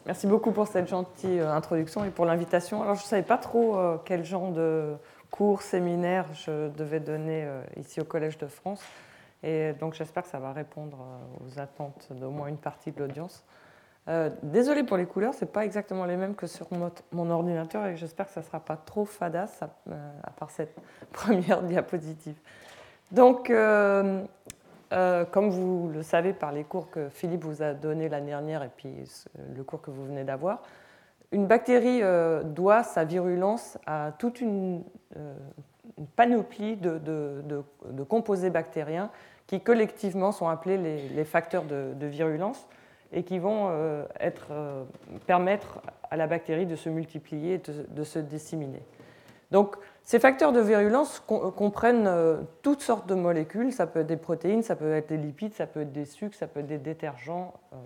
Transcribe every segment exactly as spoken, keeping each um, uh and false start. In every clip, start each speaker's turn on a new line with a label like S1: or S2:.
S1: Merci beaucoup pour cette gentille introduction et pour l'invitation. Alors, je ne savais pas trop euh, quel genre de cours, séminaire je devais donner euh, ici au Collège de France. Et donc, j'espère que ça va répondre euh, aux attentes d'au moins une partie de l'audience. Euh, désolée pour les couleurs, ce n'est pas exactement les mêmes que sur mon, mon ordinateur et j'espère que ça ne sera pas trop fadasse à, euh, à part cette première diapositive. Donc, euh, euh, comme vous le savez par les cours que Philippe vous a donnés l'année dernière et puis le cours que vous venez d'avoir, une bactérie euh, doit sa virulence à toute une, euh, une panoplie de, de, de, de composés bactériens qui collectivement sont appelés les, les facteurs de, de virulence et qui vont euh, être, euh, permettre à la bactérie de se multiplier et de, de se disséminer. Donc, ces facteurs de virulence comprennent euh, toutes sortes de molécules. Ça peut être des protéines, ça peut être des lipides, ça peut être des sucres, ça peut être des détergents. Euh.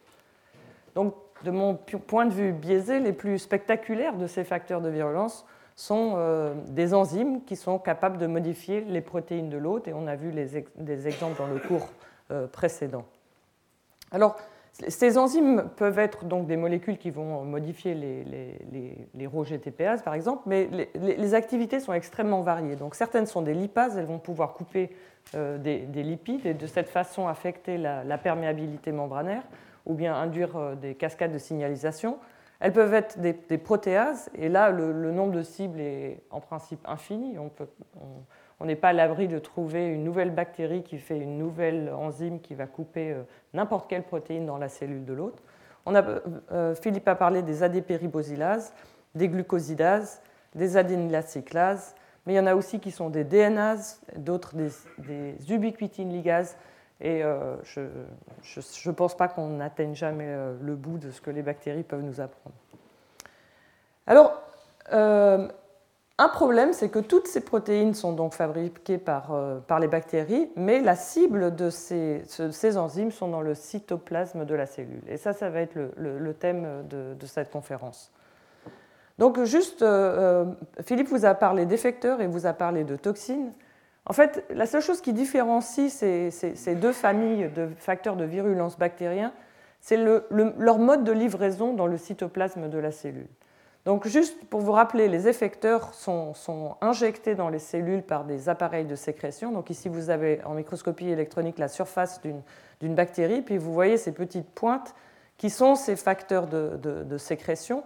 S1: Donc, de mon point de vue biaisé, les plus spectaculaires de ces facteurs de virulence sont euh, des enzymes qui sont capables de modifier les protéines de l'hôte, et on a vu les ex- des exemples dans le cours euh, précédent. Alors, ces enzymes peuvent être donc des molécules qui vont modifier les, les, les, les Rho G T P ase, par exemple, mais les, les activités sont extrêmement variées. Donc, certaines sont des lipases, elles vont pouvoir couper euh, des, des lipides et de cette façon affecter la, la perméabilité membranaire ou bien induire euh, des cascades de signalisation. Elles peuvent être des, des protéases, et là, le, le nombre de cibles est en principe infini. On peut, on, On n'est pas à l'abri de trouver une nouvelle bactérie qui fait une nouvelle enzyme qui va couper n'importe quelle protéine dans la cellule de l'hôte. On a, euh, Philippe a parlé des A D P ribosylases, des glucosidases, des adénylates cyclases, mais il y en a aussi qui sont des D N ases, d'autres des, des ubiquitine ligases, et euh, je ne pense pas qu'on n'atteigne jamais euh, le bout de ce que les bactéries peuvent nous apprendre. Alors, euh, un problème, c'est que toutes ces protéines sont donc fabriquées par, euh, par les bactéries, mais la cible de ces, ces enzymes sont dans le cytoplasme de la cellule. Et ça, ça va être le, le, le thème de, de cette conférence. Donc, juste, euh, Philippe vous a parlé d'effecteurs et vous a parlé de toxines. En fait, la seule chose qui différencie ces, ces, ces deux familles de facteurs de virulence bactériens, c'est le, le, leur mode de livraison dans le cytoplasme de la cellule. Donc, juste pour vous rappeler, les effecteurs sont, sont injectés dans les cellules par des appareils de sécrétion. Donc, ici, vous avez en microscopie électronique la surface d'une, d'une bactérie, puis vous voyez ces petites pointes qui sont ces facteurs de, de, de sécrétion.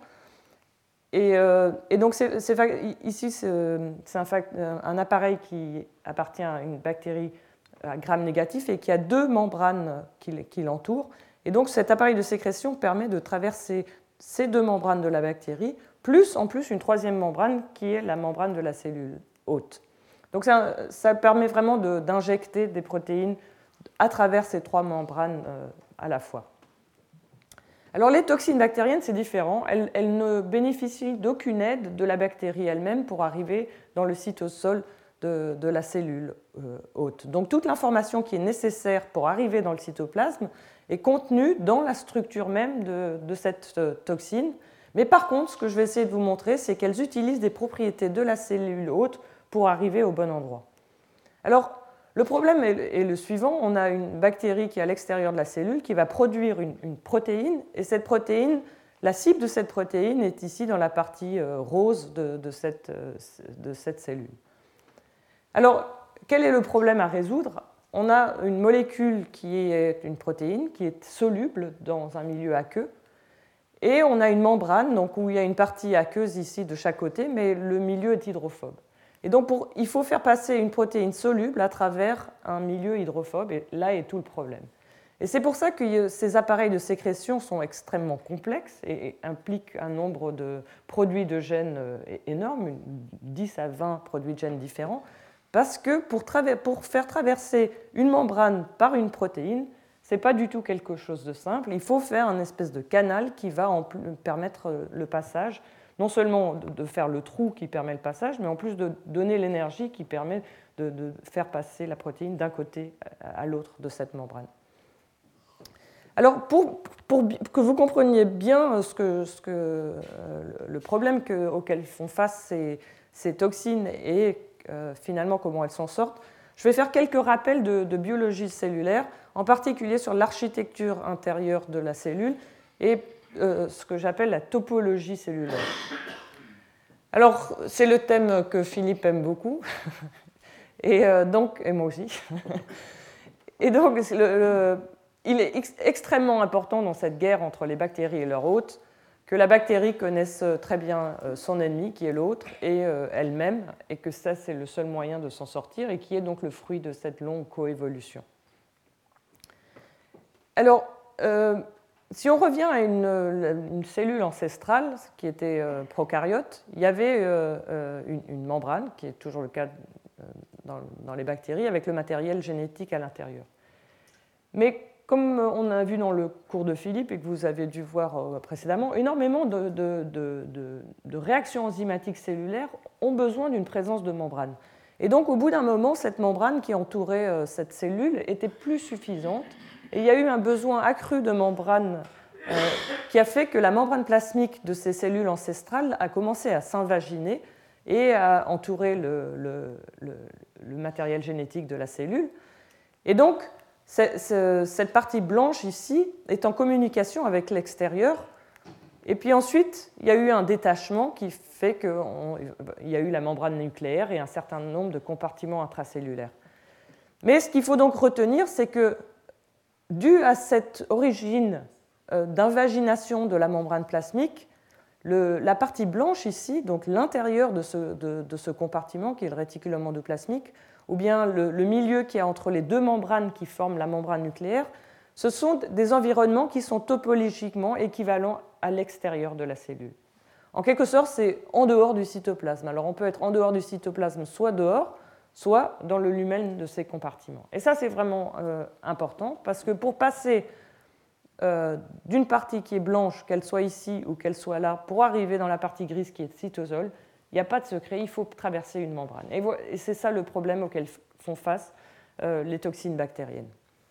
S1: Et, euh, et donc, c'est, c'est, ici, c'est, c'est un, un appareil qui appartient à une bactérie à gram négatif et qui a deux membranes qui, qui l'entourent. Et donc, cet appareil de sécrétion permet de traverser ces deux membranes de la bactérie, plus en plus une troisième membrane qui est la membrane de la cellule hôte. Donc ça, ça permet vraiment de, d'injecter des protéines à travers ces trois membranes euh, à la fois. Alors les toxines bactériennes, c'est différent. Elles, elles ne bénéficient d'aucune aide de la bactérie elle-même pour arriver dans le cytosol de, de la cellule euh, hôte. Donc toute l'information qui est nécessaire pour arriver dans le cytoplasme est contenue dans la structure même de, de cette euh, toxine. Mais par contre, ce que je vais essayer de vous montrer, c'est qu'elles utilisent des propriétés de la cellule hôte pour arriver au bon endroit. Alors, le problème est le suivant. On a une bactérie qui est à l'extérieur de la cellule qui va produire une, une protéine, et cette protéine, la cible de cette protéine est ici dans la partie euh, rose de, de, cette, euh, de cette cellule. Alors, quel est le problème à résoudre ? On a une molécule qui est une protéine, qui est soluble dans un milieu aqueux, et on a une membrane donc, où il y a une partie aqueuse ici de chaque côté, mais le milieu est hydrophobe. Et donc, pour, il faut faire passer une protéine soluble à travers un milieu hydrophobe, et là est tout le problème. Et c'est pour ça que ces appareils de sécrétion sont extrêmement complexes et impliquent un nombre de produits de gènes énorme, dix à vingt produits de gènes différents, parce que pour, traver- pour faire traverser une membrane par une protéine, ce n'est pas du tout quelque chose de simple. Il faut faire un espèce de canal qui va en permettre le passage, non seulement de faire le trou qui permet le passage, mais en plus de donner l'énergie qui permet de, de faire passer la protéine d'un côté à l'autre de cette membrane. Alors, pour, pour que vous compreniez bien ce que, ce que, le problème que, auquel font face ces, ces toxines et euh, finalement comment elles s'en sortent, je vais faire quelques rappels de, de biologie cellulaire, en particulier sur l'architecture intérieure de la cellule, et euh, ce que j'appelle la topologie cellulaire. Alors, c'est le thème que Philippe aime beaucoup, et, euh, donc, et moi aussi. Et donc, le, le, il est ex extrêmement important dans cette guerre entre les bactéries et leur hôte que la bactérie connaisse très bien son ennemi, qui est l'autre, et euh, elle-même, et que ça, c'est le seul moyen de s'en sortir, et qui est donc le fruit de cette longue coévolution. Alors, euh, si on revient à une, une cellule ancestrale, qui était euh, prokaryote, il y avait euh, une, une membrane, qui est toujours le cas dans, dans les bactéries, avec le matériel génétique à l'intérieur. Mais comme on a vu dans le cours de Philippe et que vous avez dû voir précédemment, énormément de, de, de, de, de réactions enzymatiques cellulaires ont besoin d'une présence de membrane. Et donc, au bout d'un moment, cette membrane qui entourait cette cellule était plus suffisante. Et il y a eu un besoin accru de membrane euh, qui a fait que la membrane plasmique de ces cellules ancestrales a commencé à s'invaginer et à entourer le, le, le, le matériel génétique de la cellule. Et donc, cette partie blanche ici est en communication avec l'extérieur. Et puis ensuite, il y a eu un détachement qui fait qu'il y a eu la membrane nucléaire et un certain nombre de compartiments intracellulaires. Mais ce qu'il faut donc retenir, c'est que dû à cette origine d'invagination de la membrane plasmique, le, la partie blanche ici, donc l'intérieur de ce, de, de ce compartiment qui est le réticulum endoplasmique, ou bien le, le milieu qui est entre les deux membranes qui forment la membrane nucléaire, ce sont des environnements qui sont topologiquement équivalents à l'extérieur de la cellule. En quelque sorte, c'est en dehors du cytoplasme. Alors on peut être en dehors du cytoplasme, soit dehors, soit dans le lumen de ces compartiments. Et ça, c'est vraiment euh, important, parce que pour passer euh, d'une partie qui est blanche, qu'elle soit ici ou qu'elle soit là, pour arriver dans la partie grise qui est le cytosol, il n'y a pas de secret, il faut traverser une membrane. Et c'est ça le problème auquel font face euh, les toxines bactériennes.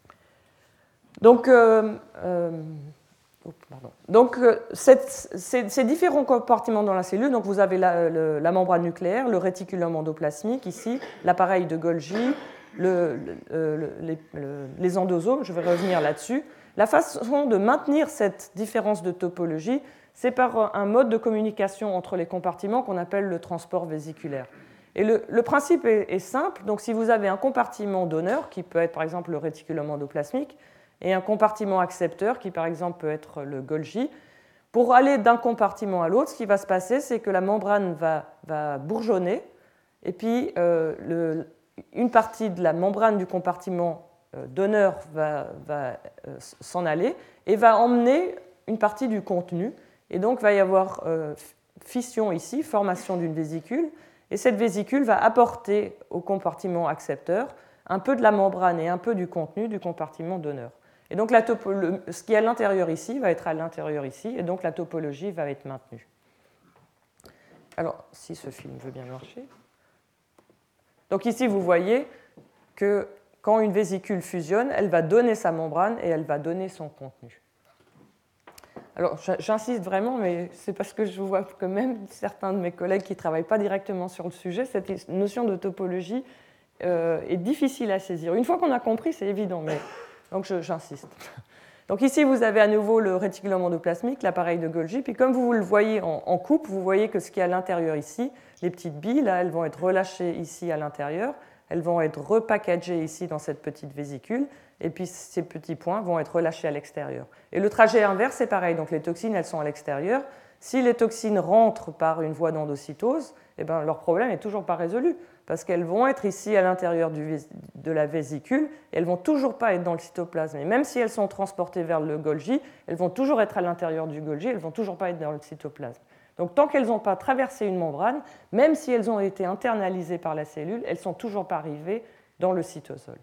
S1: Donc, euh, euh, oh, pardon. donc euh, cette, ces, ces différents compartiments dans la cellule, donc vous avez la, le, la membrane nucléaire, le réticulum endoplasmique ici, l'appareil de Golgi, le, le, le, les, le, les endosomes, je vais revenir là-dessus. La façon de maintenir cette différence de topologie, c'est par un mode de communication entre les compartiments qu'on appelle le transport vésiculaire. Et le, le principe est, est simple. Donc, si vous avez un compartiment donneur, qui peut être par exemple le réticulum endoplasmique, et un compartiment accepteur, qui par exemple peut être le Golgi, pour aller d'un compartiment à l'autre, ce qui va se passer, c'est que la membrane va, va bourgeonner, et puis euh, le, une partie de la membrane du compartiment euh, donneur va, va euh, s'en aller, et va emmener une partie du contenu. Et donc, il va y avoir euh, fission ici, formation d'une vésicule, et cette vésicule va apporter au compartiment accepteur un peu de la membrane et un peu du contenu du compartiment donneur. Et donc, la topo, le, ce qui est à l'intérieur ici va être à l'intérieur ici, et donc la topologie va être maintenue. Alors, si ce film veut bien marcher. Donc ici, vous voyez que quand une vésicule fusionne, elle va donner sa membrane et elle va donner son contenu. Alors, j'insiste vraiment, mais c'est parce que je vois que même certains de mes collègues qui ne travaillent pas directement sur le sujet, cette notion de topologie euh, est difficile à saisir. Une fois qu'on a compris, c'est évident, mais donc j'insiste. Donc ici, vous avez à nouveau le réticulum endoplasmique, l'appareil de Golgi, puis comme vous le voyez en, en coupe, vous voyez que ce qui est à l'intérieur ici, les petites billes, là, elles vont être relâchées ici à l'intérieur, elles vont être repackagées ici dans cette petite vésicule, et puis ces petits points vont être relâchés à l'extérieur. Et le trajet inverse, c'est pareil. Donc les toxines, elles sont à l'extérieur. Si les toxines rentrent par une voie d'endocytose, eh ben, leur problème n'est toujours pas résolu, parce qu'elles vont être ici à l'intérieur de la vésicule, et elles ne vont toujours pas être dans le cytoplasme. Et même si elles sont transportées vers le Golgi, elles vont toujours être à l'intérieur du Golgi, elles ne vont toujours pas être dans le cytoplasme. Donc tant qu'elles n'ont pas traversé une membrane, même si elles ont été internalisées par la cellule, elles ne sont toujours pas arrivées dans le cytosol.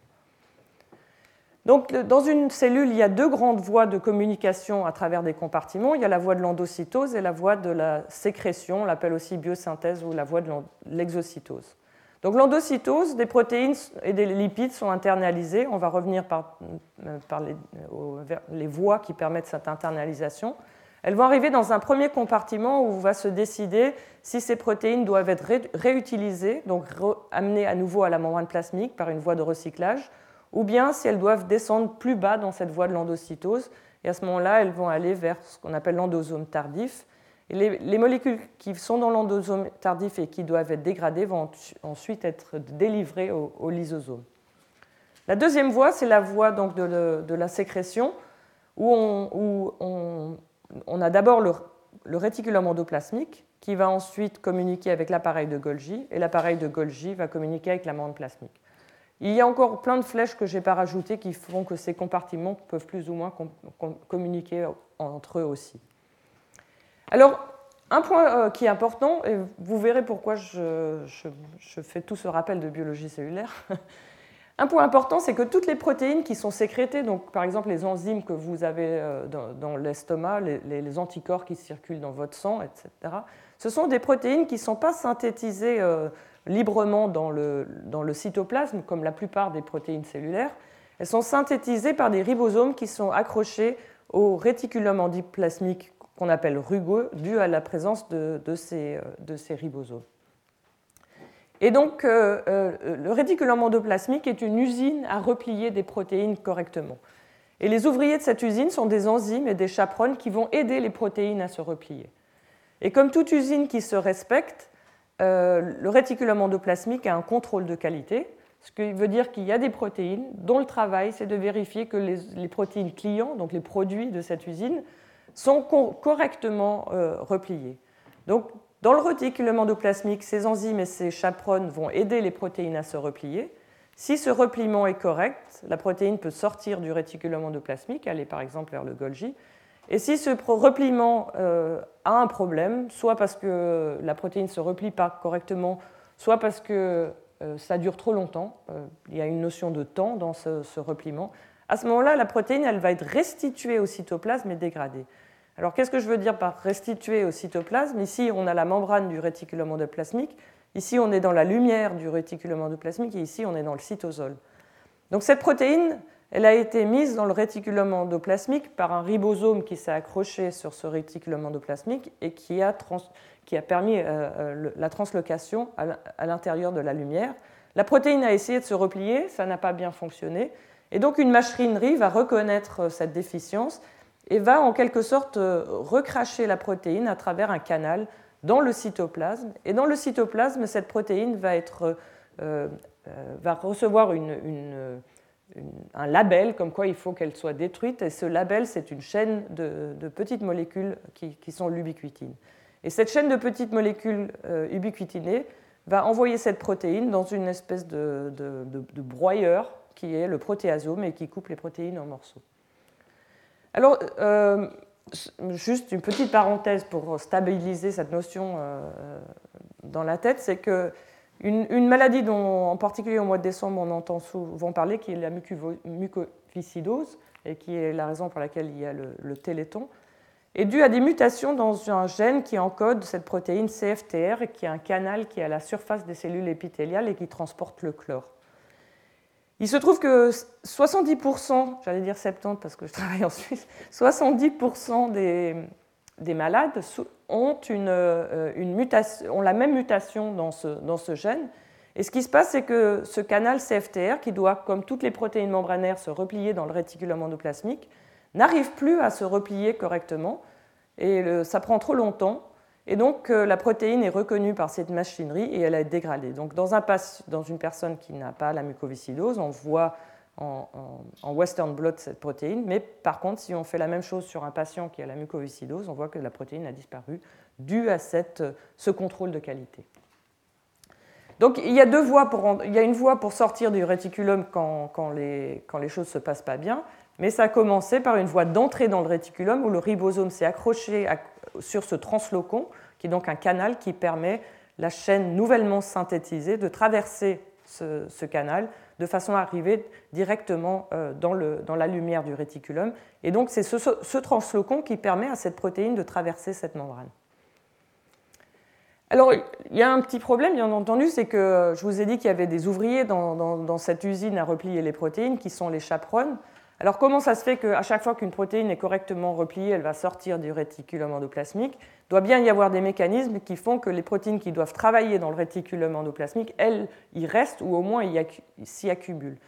S1: Donc, dans une cellule, il y a deux grandes voies de communication à travers des compartiments. Il y a la voie de l'endocytose et la voie de la sécrétion, on l'appelle aussi biosynthèse ou la voie de l'exocytose. Donc, l'endocytose, des protéines et des lipides sont internalisés. On va revenir par, par les, les voies qui permettent cette internalisation. Elles vont arriver dans un premier compartiment où on va se décider si ces protéines doivent être ré réutilisées, donc amenées à nouveau à la membrane plasmique par une voie de recyclage, ou bien si elles doivent descendre plus bas dans cette voie de l'endocytose et à ce moment-là, elles vont aller vers ce qu'on appelle l'endosome tardif. Et les, les molécules qui sont dans l'endosome tardif et qui doivent être dégradées vont ensuite être délivrées au, au lysosome. La deuxième voie, c'est la voie donc, de, le, de la sécrétion, où on, où on, on a d'abord le, le réticulum endoplasmique qui va ensuite communiquer avec l'appareil de Golgi, et l'appareil de Golgi va communiquer avec la membrane plasmique. Il y a encore plein de flèches que je n'ai pas rajoutées qui font que ces compartiments peuvent plus ou moins com com communiquer entre eux aussi. Alors, un point qui est important, et vous verrez pourquoi je, je, je fais tout ce rappel de biologie cellulaire. Un point important, c'est que toutes les protéines qui sont sécrétées, donc par exemple les enzymes que vous avez dans, dans l'estomac, les, les anticorps qui circulent dans votre sang, et cetera, ce sont des protéines qui ne sont pas synthétisées euh, librement dans le, dans le cytoplasme, comme la plupart des protéines cellulaires. Elles sont synthétisées par des ribosomes qui sont accrochés au réticulum endoplasmique qu'on appelle rugeux, dû à la présence de, de, ces, de ces ribosomes. Et donc, euh, euh, le réticulum endoplasmique est une usine à replier des protéines correctement. Et les ouvriers de cette usine sont des enzymes et des chaperones qui vont aider les protéines à se replier. Et comme toute usine qui se respecte, euh, le réticulum endoplasmique a un contrôle de qualité, ce qui veut dire qu'il y a des protéines dont le travail, c'est de vérifier que les, les protéines clients, donc les produits de cette usine, sont co correctement euh, repliés. Donc, dans le réticulum endoplasmique, ces enzymes et ces chaperones vont aider les protéines à se replier. Si ce repliement est correct, la protéine peut sortir du réticulum endoplasmique, aller par exemple vers le Golgi. Et si ce repliement euh, a un problème, soit parce que la protéine ne se replie pas correctement, soit parce que euh, ça dure trop longtemps, euh, il y a une notion de temps dans ce, ce repliement, à ce moment-là, la protéine elle va être restituée au cytoplasme et dégradée. Alors, qu'est-ce que je veux dire par restituer au cytoplasme? Ici, on a la membrane du réticulum endoplasmique. Ici, on est dans la lumière du réticulum endoplasmique. Et ici, on est dans le cytosol. Donc, cette protéine, elle a été mise dans le réticulum endoplasmique par un ribosome qui s'est accroché sur ce réticulum endoplasmique et qui a, trans... qui a permis euh, la translocation à l'intérieur de la lumière. La protéine a essayé de se replier. Ça n'a pas bien fonctionné. Et donc, une machinerie va reconnaître cette déficience et va en quelque sorte recracher la protéine à travers un canal dans le cytoplasme. Et dans le cytoplasme, cette protéine va, être, euh, va recevoir une, une, une, un label comme quoi il faut qu'elle soit détruite. Et ce label, c'est une chaîne de, de petites molécules qui, qui sont l'ubiquitine. Et cette chaîne de petites molécules euh, ubiquitinées va envoyer cette protéine dans une espèce de, de, de, de broyeur qui est le protéasome et qui coupe les protéines en morceaux. Alors, euh, juste une petite parenthèse pour stabiliser cette notion euh, dans la tête, c'est qu'une une maladie dont, en particulier au mois de décembre, on entend souvent parler, qui est la mucoviscidose, et qui est la raison pour laquelle il y a le, le téléthon, est due à des mutations dans un gène qui encode cette protéine C F T R, et qui est un canal qui est à la surface des cellules épithéliales et qui transporte le chlore. Il se trouve que soixante-dix pour cent, j'allais dire soixante-dix parce que je travaille en Suisse, soixante-dix pour cent des, des malades ont, une, une mutation, ont la même mutation dans ce, dans ce gène. Et ce qui se passe, c'est que ce canal C F T R, qui doit, comme toutes les protéines membranaires, se replier dans le réticulum endoplasmique, n'arrive plus à se replier correctement, et le, ça prend trop longtemps. Et donc, la protéine est reconnue par cette machinerie et elle est dégradée. Donc, dans, un, dans une personne qui n'a pas la mucoviscidose, on voit en, en, en western blot cette protéine, mais par contre, si on fait la même chose sur un patient qui a la mucoviscidose, on voit que la protéine a disparu dû à cette, ce contrôle de qualité. Donc, il y a deux voies pour, il y a une voie pour sortir du réticulum quand, quand, les, quand les choses ne se passent pas bien, mais ça a commencé par une voie d'entrée dans le réticulum où le ribosome s'est accroché à, sur ce translocon, qui est donc un canal qui permet la chaîne nouvellement synthétisée de traverser ce, ce canal de façon à arriver directement dans, le, dans la lumière du réticulum. Et donc c'est ce, ce translocon qui permet à cette protéine de traverser cette membrane. Alors, il y a un petit problème, bien entendu, c'est que je vous ai dit qu'il y avait des ouvriers dans, dans, dans cette usine à replier les protéines, qui sont les chaperones. Alors, comment ça se fait qu'à chaque fois qu'une protéine est correctement repliée, elle va sortir du réticulum endoplasmique? Il doit bien y avoir des mécanismes qui font que les protéines qui doivent travailler dans le réticulum endoplasmique, elles y restent ou au moins s'y accumulent.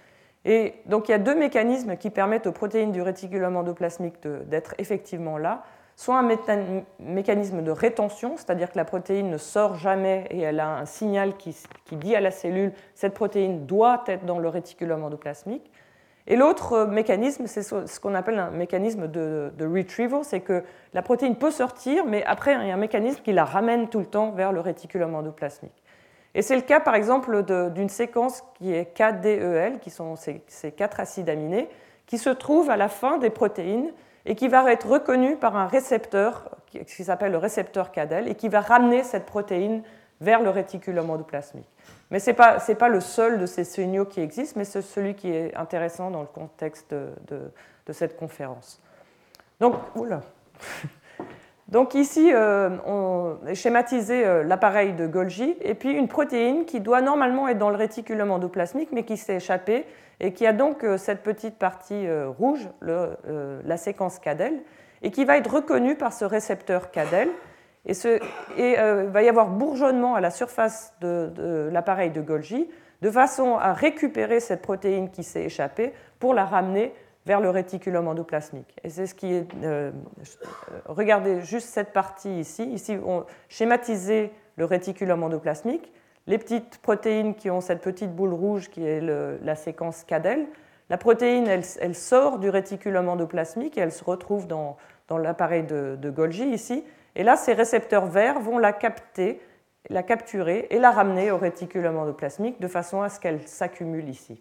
S1: Et donc il y a deux mécanismes qui permettent aux protéines du réticulum endoplasmique d'être effectivement là. Soit un mécanisme de rétention, c'est-à-dire que la protéine ne sort jamais et elle a un signal qui, qui dit à la cellule « cette protéine doit être dans le réticulum endoplasmique ». Et l'autre mécanisme, c'est ce qu'on appelle un mécanisme de, de retrieval, c'est que la protéine peut sortir, mais après il y a un mécanisme qui la ramène tout le temps vers le réticulum endoplasmique. Et c'est le cas par exemple d'une séquence qui est K D E L, qui sont ces, ces quatre acides aminés, qui se trouvent à la fin des protéines et qui va être reconnu par un récepteur qui s'appelle le récepteur K D E L et qui va ramener cette protéine vers le réticulum endoplasmique. Mais ce n'est pas, c'est pas le seul de ces signaux qui existent, mais c'est celui qui est intéressant dans le contexte de, de, de cette conférence. Donc, oula. Donc ici, euh, on a schématisé euh, l'appareil de Golgi et puis une protéine qui doit normalement être dans le réticulum endoplasmique, mais qui s'est échappée et qui a donc euh, cette petite partie euh, rouge, le, euh, la séquence K D E L, et qui va être reconnue par ce récepteur K D E L. Et il et, euh, va y avoir bourgeonnement à la surface de, de l'appareil de Golgi, de façon à récupérer cette protéine qui s'est échappée pour la ramener vers le réticulum endoplasmique. Et c'est ce qui est... Euh, regardez juste cette partie ici. Ici, on schématisé le réticulum endoplasmique. Les petites protéines qui ont cette petite boule rouge qui est le, la séquence K D E L. La protéine, elle, elle sort du réticulum endoplasmique et elle se retrouve dans, dans l'appareil de, de Golgi ici. Et là, ces récepteurs verts vont la capter, la capturer et la ramener au réticulum endoplasmique de façon à ce qu'elle s'accumule ici.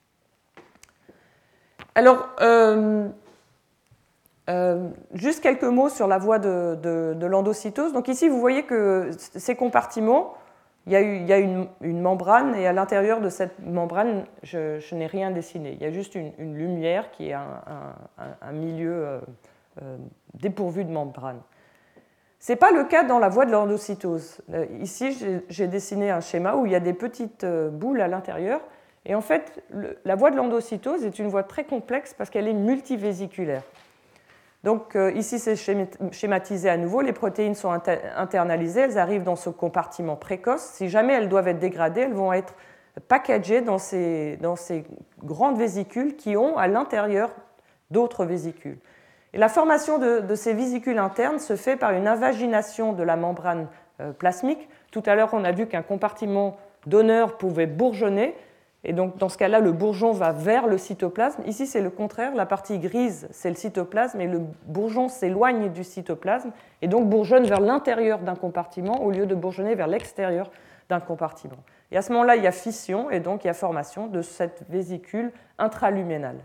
S1: Alors, euh, euh, juste quelques mots sur la voie de, de, de l'endocytose. Donc ici, vous voyez que ces compartiments, il y a, eu, il y a une, une membrane et à l'intérieur de cette membrane, je, je n'ai rien dessiné. Il y a juste une, une lumière qui est un, un, un milieu euh, euh, dépourvu de membrane. Ce n'est pas le cas dans la voie de l'endocytose. Ici, j'ai dessiné un schéma où il y a des petites boules à l'intérieur. Et en fait, le, la voie de l'endocytose est une voie très complexe parce qu'elle est multivésiculaire. Donc euh, ici, c'est schématisé à nouveau. Les protéines sont inter internalisées, elles arrivent dans ce compartiment précoce. Si jamais elles doivent être dégradées, elles vont être packagées dans ces, dans ces grandes vésicules qui ont à l'intérieur d'autres vésicules. Et la formation de, de ces vésicules internes se fait par une invagination de la membrane euh, plasmique. Tout à l'heure, on a vu qu'un compartiment donneur pouvait bourgeonner, et donc dans ce cas-là, le bourgeon va vers le cytoplasme. Ici, c'est le contraire, la partie grise, c'est le cytoplasme, et le bourgeon s'éloigne du cytoplasme, et donc bourgeonne vers l'intérieur d'un compartiment au lieu de bourgeonner vers l'extérieur d'un compartiment. Et à ce moment-là, il y a fission, et donc il y a formation de cette vésicule intraluménale.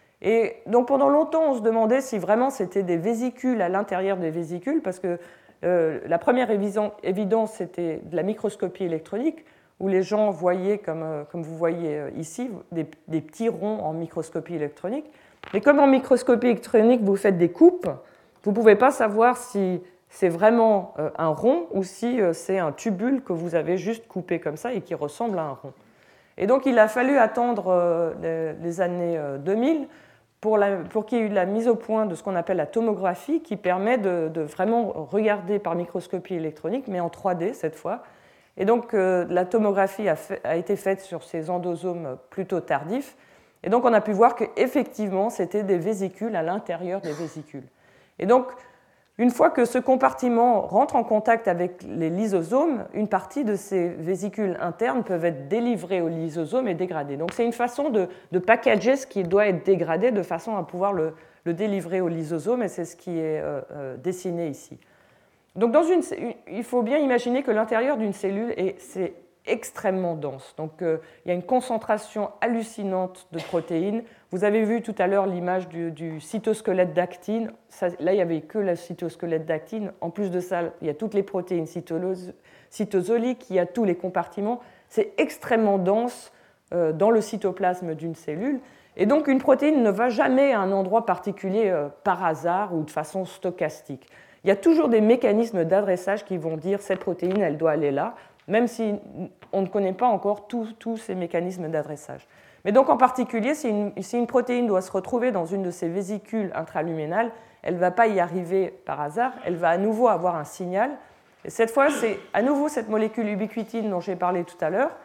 S1: Et donc pendant longtemps, on se demandait si vraiment c'était des vésicules à l'intérieur des vésicules, parce que euh, la première évidence, c'était de la microscopie électronique, où les gens voyaient, comme, euh, comme vous voyez ici, des, des petits ronds en microscopie électronique. Mais comme en microscopie électronique, vous faites des coupes, vous ne pouvez pas savoir si c'est vraiment euh, un rond ou si euh, c'est un tubule que vous avez juste coupé comme ça et qui ressemble à un rond. Et donc il a fallu attendre euh, les, les années euh, deux mille pour, la, pour qu'il y ait eu la mise au point de ce qu'on appelle la tomographie, qui permet de, de vraiment regarder par microscopie électronique, mais en trois D cette fois. Et donc euh, la tomographie a, fait, a été faite sur ces endosomes plutôt tardifs. Et donc on a pu voir qu'effectivement c'était des vésicules à l'intérieur des vésicules. Et donc une fois que ce compartiment rentre en contact avec les lysosomes, une partie de ces vésicules internes peuvent être délivrées aux lysosomes et dégradées. Donc c'est une façon de, de packager ce qui doit être dégradé de façon à pouvoir le, le délivrer aux lysosomes, et c'est ce qui est euh, euh, dessiné ici. Donc dans une, il faut bien imaginer que l'intérieur d'une cellule est c'est extrêmement dense. Donc euh, il y a une concentration hallucinante de protéines. Vous avez vu tout à l'heure l'image du, du cytosquelette d'actine. Ça, là, il n'y avait que le cytosquelette d'actine. En plus de ça, il y a toutes les protéines cytosoliques, il y a tous les compartiments. C'est extrêmement dense euh, dans le cytoplasme d'une cellule. Et donc une protéine ne va jamais à un endroit particulier euh, par hasard ou de façon stochastique. Il y a toujours des mécanismes d'adressage qui vont dire cette protéine, elle doit aller là, même si on ne connaît pas encore tous, tous ces mécanismes d'adressage. Mais donc en particulier, si une, si une protéine doit se retrouver dans une de ces vésicules intraluménales, elle ne va pas y arriver par hasard, elle va à nouveau avoir un signal. Et cette fois, c'est à nouveau cette molécule ubiquitine dont j'ai parlé tout à l'heure.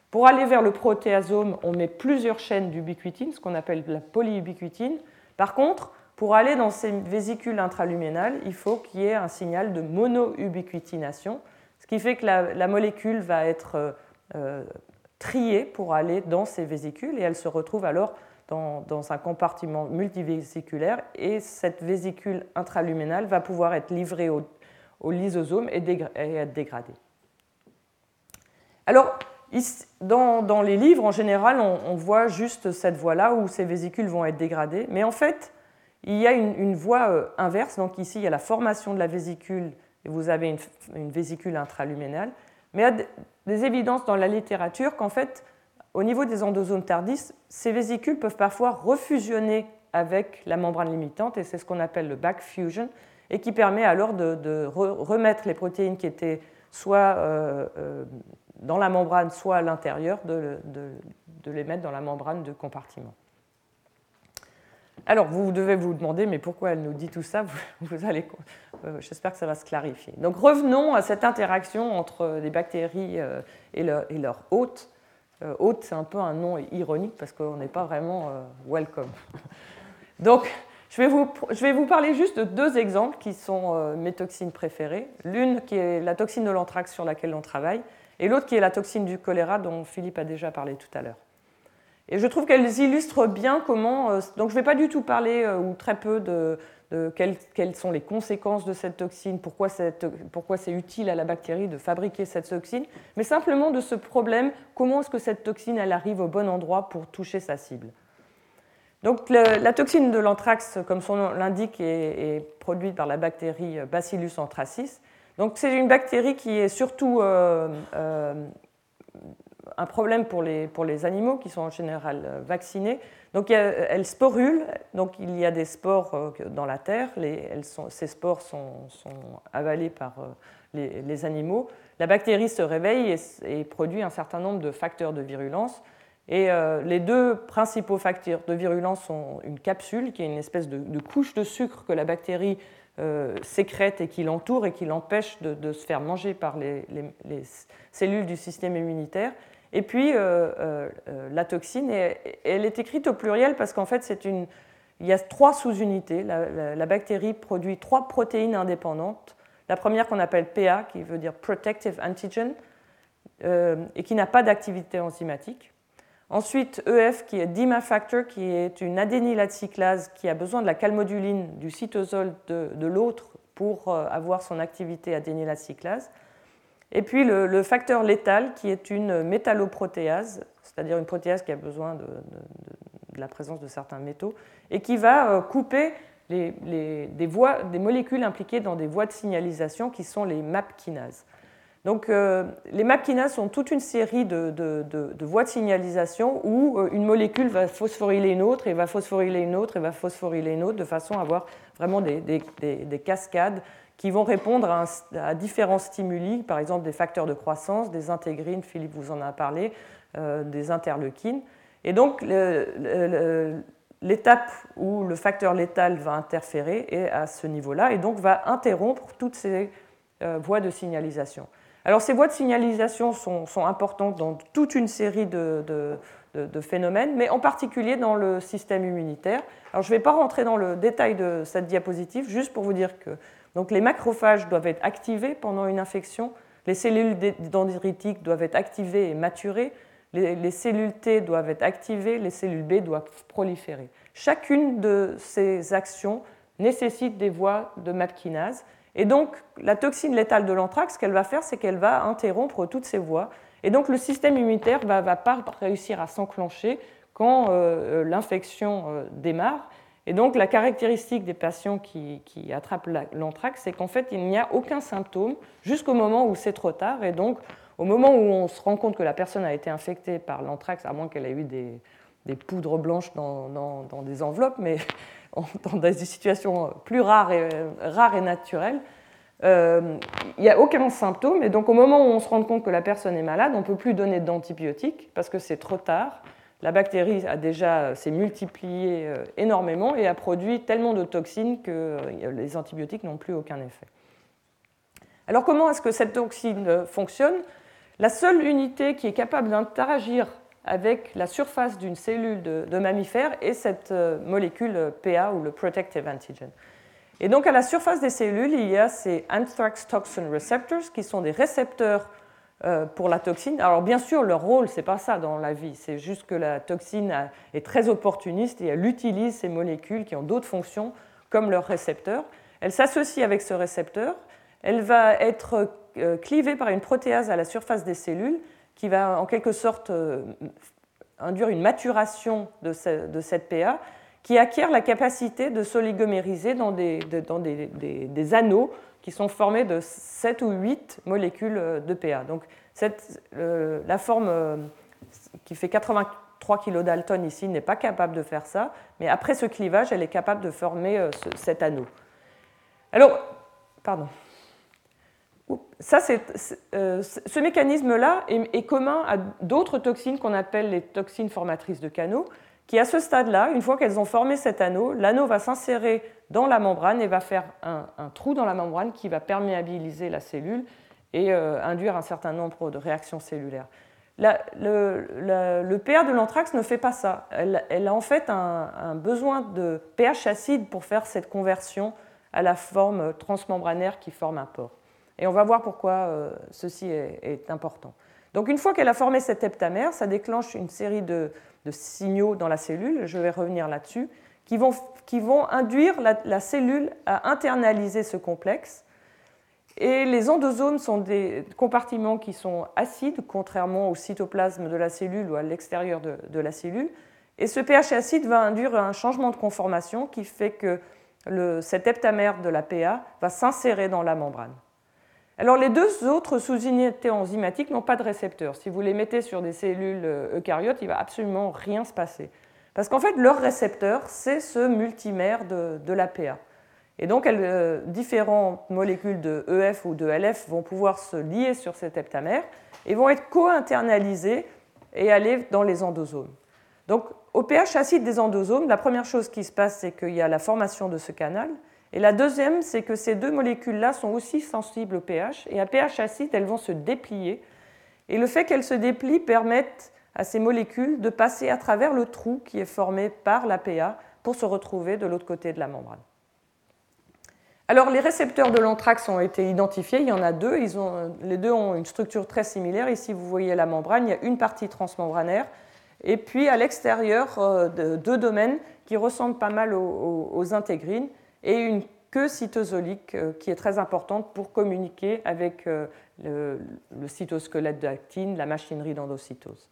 S1: Pour aller vers le protéasome, on met plusieurs chaînes d'ubiquitine, ce qu'on appelle la polyubiquitine. Par contre, pour aller dans ces vésicules intraluminales, il faut qu'il y ait un signal de monoubiquitination, ce qui fait que la, la molécule va être euh, triée pour aller dans ces vésicules et elle se retrouve alors dans, dans un compartiment multivésiculaire et cette vésicule intraluminale va pouvoir être livrée au, au lysosome et, dégra- et être dégradée. Alors, dans, dans les livres, en général, on, on voit juste cette voie-là où ces vésicules vont être dégradées, mais en fait, il y a une, une voie euh, inverse. Donc ici, il y a la formation de la vésicule et vous avez une, une vésicule intraluminale. Mais il y a des évidences dans la littérature qu'en fait, au niveau des endosomes tardis, ces vésicules peuvent parfois refusionner avec la membrane limitante et c'est ce qu'on appelle le backfusion et qui permet alors de, de remettre les protéines qui étaient soit euh, euh, dans la membrane, soit à l'intérieur, de, de, de les mettre dans la membrane de compartiment. Alors, vous devez vous demander, mais pourquoi elle nous dit tout ça? Vous, vous allez, euh, j'espère que ça va se clarifier. Donc, revenons à cette interaction entre les bactéries euh, et, leur, et leur hôte. Euh, hôte, c'est un peu un nom ironique parce qu'on n'est pas vraiment euh, welcome. Donc, je vais, vous, je vais vous parler juste de deux exemples qui sont euh, mes toxines préférées. L'une qui est la toxine de l'anthrax sur laquelle on travaille, et l'autre qui est la toxine du choléra dont Philippe a déjà parlé tout à l'heure. Et je trouve qu'elles illustrent bien comment... Donc je ne vais pas du tout parler, ou très peu, de, de quelles, quelles sont les conséquences de cette toxine, pourquoi, cette, pourquoi c'est utile à la bactérie de fabriquer cette toxine, mais simplement de ce problème, comment est-ce que cette toxine elle arrive au bon endroit pour toucher sa cible. Donc le, la toxine de l'anthrax, comme son nom l'indique, est, est produite par la bactérie Bacillus anthracis. Donc c'est une bactérie qui est surtout... Euh, euh, un problème pour les, pour les animaux qui sont en général vaccinés. Donc, il y a, elle sporule, donc il y a des spores dans la terre, les, elles sont, ces spores sont, sont avalées par les, les animaux. La bactérie se réveille et, et produit un certain nombre de facteurs de virulence. Et euh, les deux principaux facteurs de virulence sont une capsule, qui est une espèce de, de couche de sucre que la bactérie euh, sécrète et qui l'entoure et qui l'empêche de, de se faire manger par les, les, les cellules du système immunitaire. Et puis, euh, euh, la toxine, elle est écrite au pluriel parce qu'en fait, c'est une, il y a trois sous-unités. La, la, la bactérie produit trois protéines indépendantes. La première qu'on appelle P A, qui veut dire Protective Antigen, euh, et qui n'a pas d'activité enzymatique. Ensuite, E F, qui est D I M A Factor, qui est une adénylate cyclase qui a besoin de la calmoduline du cytosol de, de l'autre pour avoir son activité adénylate cyclase. Et puis le, le facteur létal, qui est une métalloprotéase, c'est-à-dire une protéase qui a besoin de, de, de la présence de certains métaux, et qui va couper les, les, des, voies, des molécules impliquées dans des voies de signalisation qui sont les M A P kinases. Donc euh, les M A P kinases sont toute une série de, de, de, de voies de signalisation où une molécule va phosphoryler une autre, et va phosphoryler une autre, et va phosphoryler une autre, de façon à avoir vraiment des, des, des, des cascades qui vont répondre à, un, à différents stimuli, par exemple des facteurs de croissance, des intégrines, Philippe vous en a parlé, euh, des interleukines. Et donc, le, le, l'étape où le facteur létal va interférer est à ce niveau-là, et donc va interrompre toutes ces euh, voies de signalisation. Alors, ces voies de signalisation sont, sont importantes dans toute une série de, de, de, de phénomènes, mais en particulier dans le système immunitaire. Alors, je ne vais pas rentrer dans le détail de cette diapositive, juste pour vous dire que donc, les macrophages doivent être activés pendant une infection, les cellules dendritiques doivent être activées et maturées, les, les cellules T doivent être activées, les cellules B doivent proliférer. Chacune de ces actions nécessite des voies de M A P kinase. Et donc, la toxine létale de l'anthrax, ce qu'elle va faire, c'est qu'elle va interrompre toutes ces voies. Et donc, le système immunitaire ne va, va pas réussir à s'enclencher quand euh, l'infection euh, démarre. Et donc, la caractéristique des patients qui, qui attrapent l'anthrax, c'est qu'en fait, il n'y a aucun symptôme jusqu'au moment où c'est trop tard. Et donc, au moment où on se rend compte que la personne a été infectée par l'anthrax, à moins qu'elle ait eu des, des poudres blanches dans, dans, dans des enveloppes, mais dans des situations plus rares et, rares et naturelles, euh, il n'y a aucun symptôme. Et donc, au moment où on se rend compte que la personne est malade, on ne peut plus donner d'antibiotiques parce que c'est trop tard. La bactérie a déjà s'est multipliée énormément et a produit tellement de toxines que les antibiotiques n'ont plus aucun effet. Alors comment est-ce que cette toxine fonctionne ? La seule unité qui est capable d'interagir avec la surface d'une cellule de, de mammifère est cette molécule P A ou le protective antigen. Et donc à la surface des cellules, il y a ces anthrax toxin receptors qui sont des récepteurs euh, pour la toxine. Alors bien sûr, leur rôle, ce n'est pas ça dans la vie, c'est juste que la toxine est très opportuniste et elle utilise ces molécules qui ont d'autres fonctions comme leur récepteur. Elle s'associe avec ce récepteur, elle va être euh, clivée par une protéase à la surface des cellules qui va en quelque sorte euh, induire une maturation de, ce, de cette P A qui acquiert la capacité de s'oligomériser dans, des, de, dans des, des, des anneaux qui sont formés de sept ou huit molécules de P A. Donc cette, euh, la forme euh, qui fait quatre-vingt-trois kilodaltons ici n'est pas capable de faire ça, mais après ce clivage, elle est capable de former euh, ce, cet anneau. Alors, pardon. Ça, c'est, euh, ce mécanisme-là est, est commun à d'autres toxines qu'on appelle les toxines formatrices de canaux, qui à ce stade-là, une fois qu'elles ont formé cet anneau, l'anneau va s'insérer dans la membrane et va faire un, un trou dans la membrane qui va perméabiliser la cellule et euh, induire un certain nombre de réactions cellulaires. La, le, la, le P A de l'anthrax ne fait pas ça. Elle, elle a en fait un, un besoin de pH acide pour faire cette conversion à la forme transmembranaire qui forme un pore. Et on va voir pourquoi euh, ceci est, est important. Donc une fois qu'elle a formé cet heptamère, ça déclenche une série de, de signaux dans la cellule, je vais revenir là-dessus, qui vont, qui vont induire la, la cellule à internaliser ce complexe. Et les endosomes sont des compartiments qui sont acides, contrairement au cytoplasme de la cellule ou à l'extérieur de, de la cellule. Et ce pH acide va induire un changement de conformation qui fait que le, cet heptamère de la P A va s'insérer dans la membrane. Alors les deux autres sous-unités enzymatiques n'ont pas de récepteur. Si vous les mettez sur des cellules eucaryotes, il ne va absolument rien se passer. Parce qu'en fait, leur récepteur, c'est ce multimère de, de la P A. Et donc, elles, euh, différentes molécules de E F ou de L F vont pouvoir se lier sur cet heptamère et vont être co-internalisées et aller dans les endosomes. Donc, au pH acide des endosomes, la première chose qui se passe, c'est qu'il y a la formation de ce canal. Et la deuxième, c'est que ces deux molécules-là sont aussi sensibles au pH. Et à pH acide, elles vont se déplier. Et le fait qu'elles se déplient permet à ces molécules de passer à travers le trou qui est formé par la P A pour se retrouver de l'autre côté de la membrane. Alors, les récepteurs de l'anthrax ont été identifiés. Il y en a deux. Ils ont, les deux ont une structure très similaire. Ici, vous voyez la membrane. Il y a une partie transmembranaire. Et puis, à l'extérieur, deux domaines qui ressemblent pas mal aux, aux, aux intégrines. Et une queue cytosolique qui est très importante pour communiquer avec le, le cytosquelette d'actine, la machinerie d'endocytose.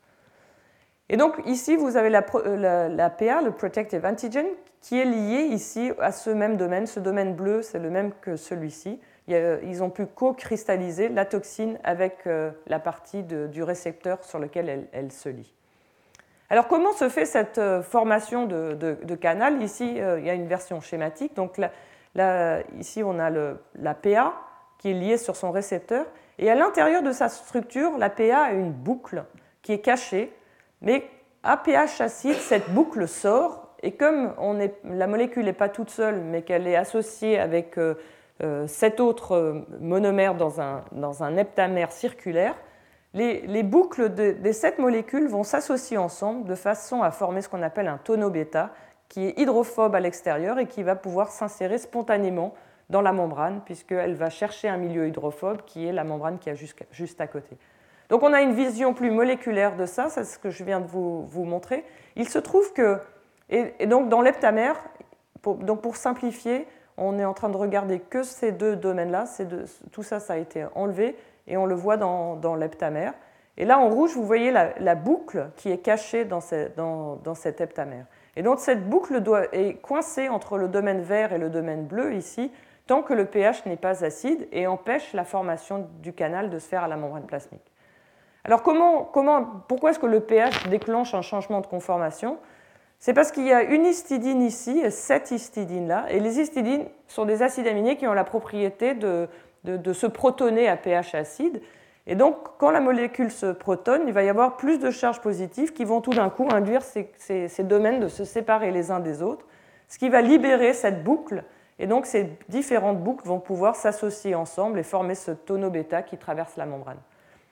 S1: Et donc ici, vous avez la, la, la P A, le protective antigen, qui est lié ici à ce même domaine. Ce domaine bleu, c'est le même que celui-ci. Ils ont pu co-cristalliser la toxine avec la partie de, du récepteur sur lequel elle, elle se lie. Alors, comment se fait cette formation de, de, de canal? Ici, euh, il y a une version schématique. Donc, là, là, ici, on a le, la P A qui est liée sur son récepteur. Et à l'intérieur de sa structure, la P A a une boucle qui est cachée. Mais à pH acide, cette boucle sort. Et comme on est, la molécule n'est pas toute seule, mais qu'elle est associée avec euh, euh, sept autres monomères dans un, dans un heptamère circulaire, Les, les boucles de, des sept molécules vont s'associer ensemble de façon à former ce qu'on appelle un tonneau-bêta, qui est hydrophobe à l'extérieur et qui va pouvoir s'insérer spontanément dans la membrane, puisqu'elle va chercher un milieu hydrophobe qui est la membrane qui est juste, juste à côté. Donc on a une vision plus moléculaire de ça, c'est ce que je viens de vous, vous montrer. Il se trouve que, et, et donc dans l'heptamère, pour, donc pour simplifier, on est en train de regarder que ces deux domaines-là, tout ça, ça a été enlevé, et on le voit dans, dans l'heptamère. Et là, en rouge, vous voyez la, la boucle qui est cachée dans, ce, dans, dans cet heptamère. Et donc, cette boucle doit, est coincée entre le domaine vert et le domaine bleu, ici, tant que le pH n'est pas acide et empêche la formation du canal de se faire à la membrane plasmique. Alors, comment, comment, pourquoi est-ce que le pH déclenche un changement de conformation? C'est parce qu'il y a une histidine ici et sept histidines là. Et les histidines sont des acides aminés qui ont la propriété de De, de se protoner à pH acide. Et donc, quand la molécule se protonne, il va y avoir plus de charges positives qui vont tout d'un coup induire ces, ces, ces domaines de se séparer les uns des autres, ce qui va libérer cette boucle. Et donc, ces différentes boucles vont pouvoir s'associer ensemble et former ce tonneau bêta qui traverse la membrane.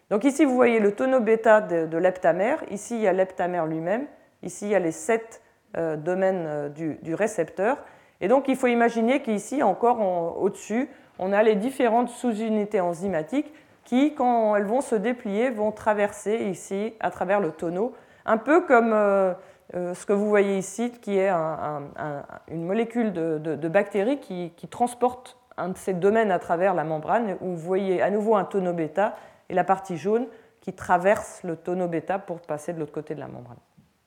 S1: Donc ici, vous voyez le tonneau-bêta de, de l'heptamère. Ici, il y a l'heptamère lui-même. Ici, il y a les sept euh, domaines euh, du, du récepteur. Et donc, il faut imaginer qu'ici, encore en, au-dessus, on a les différentes sous-unités enzymatiques qui, quand elles vont se déplier, vont traverser ici, à travers le tonneau, un peu comme euh, euh, ce que vous voyez ici, qui est un, un, un, une molécule de, de, de bactéries qui, qui transporte un de ces domaines à travers la membrane, où vous voyez à nouveau un tonneau bêta et la partie jaune qui traverse le tonneau bêta pour passer de l'autre côté de la membrane.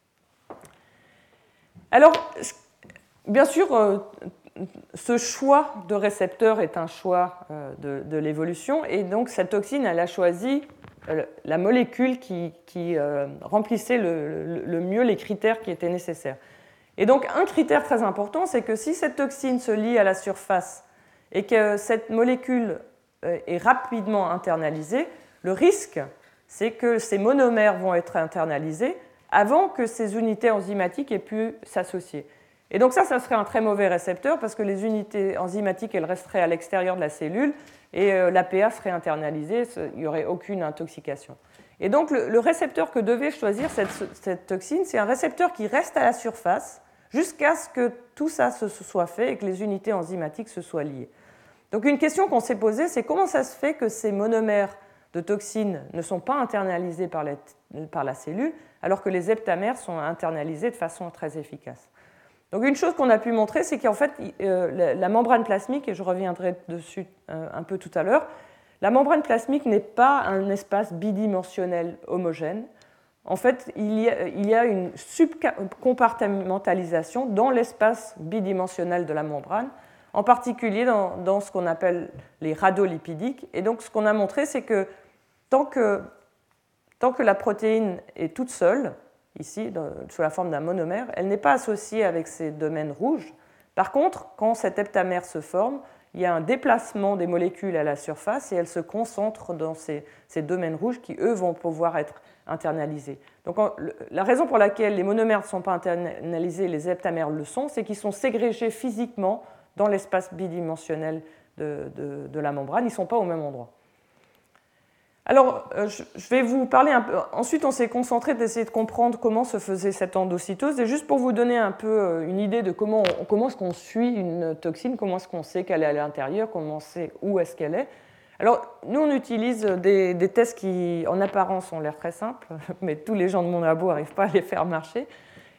S1: Alors, bien sûr, euh, ce choix de récepteur est un choix euh, de, de l'évolution, et donc cette toxine, elle a choisi euh, la molécule qui, qui euh, remplissait le, le, le mieux les critères qui étaient nécessaires. Et donc, un critère très important, c'est que si cette toxine se lie à la surface et que cette molécule euh, est rapidement internalisée, le risque, c'est que ces monomères vont être internalisés avant que ces unités enzymatiques aient pu s'associer. Et donc ça, ça serait un très mauvais récepteur parce que les unités enzymatiques, elles resteraient à l'extérieur de la cellule et l'A P A serait internalisée, il n'y aurait aucune intoxication. Et donc le, le récepteur que devait choisir cette, cette toxine, c'est un récepteur qui reste à la surface jusqu'à ce que tout ça se soit fait et que les unités enzymatiques se soient liées. Donc une question qu'on s'est posée, c'est comment ça se fait que ces monomères de toxines ne sont pas internalisés par la, par la cellule alors que les heptamères sont internalisés de façon très efficace. Donc une chose qu'on a pu montrer, c'est qu'en fait, euh, la membrane plasmique, et je reviendrai dessus un, un peu tout à l'heure, la membrane plasmique n'est pas un espace bidimensionnel homogène. En fait, il y a, il y a une subcompartimentalisation dans l'espace bidimensionnel de la membrane, en particulier dans, dans ce qu'on appelle les radiolipidiques. Et donc ce qu'on a montré, c'est que tant que, tant que la protéine est toute seule, ici, sous la forme d'un monomère, elle n'est pas associée avec ces domaines rouges. Par contre, quand cet heptamère se forme, il y a un déplacement des molécules à la surface et elles se concentrent dans ces, ces domaines rouges qui, eux, vont pouvoir être internalisés. Donc, la raison pour laquelle les monomères ne sont pas internalisés et les heptamères le sont, c'est qu'ils sont ségrégés physiquement dans l'espace bidimensionnel de, de, de la membrane. Ils ne sont pas au même endroit. Alors, je vais vous parler un peu. Ensuite, on s'est concentré d'essayer de comprendre comment se faisait cette endocytose. Et juste pour vous donner un peu une idée de comment, comment est-ce qu'on suit une toxine, comment est-ce qu'on sait qu'elle est à l'intérieur, comment on sait où est-ce qu'elle est. Alors, nous, on utilise des, des tests qui, en apparence, ont l'air très simples, mais tous les gens de mon labo n'arrivent pas à les faire marcher.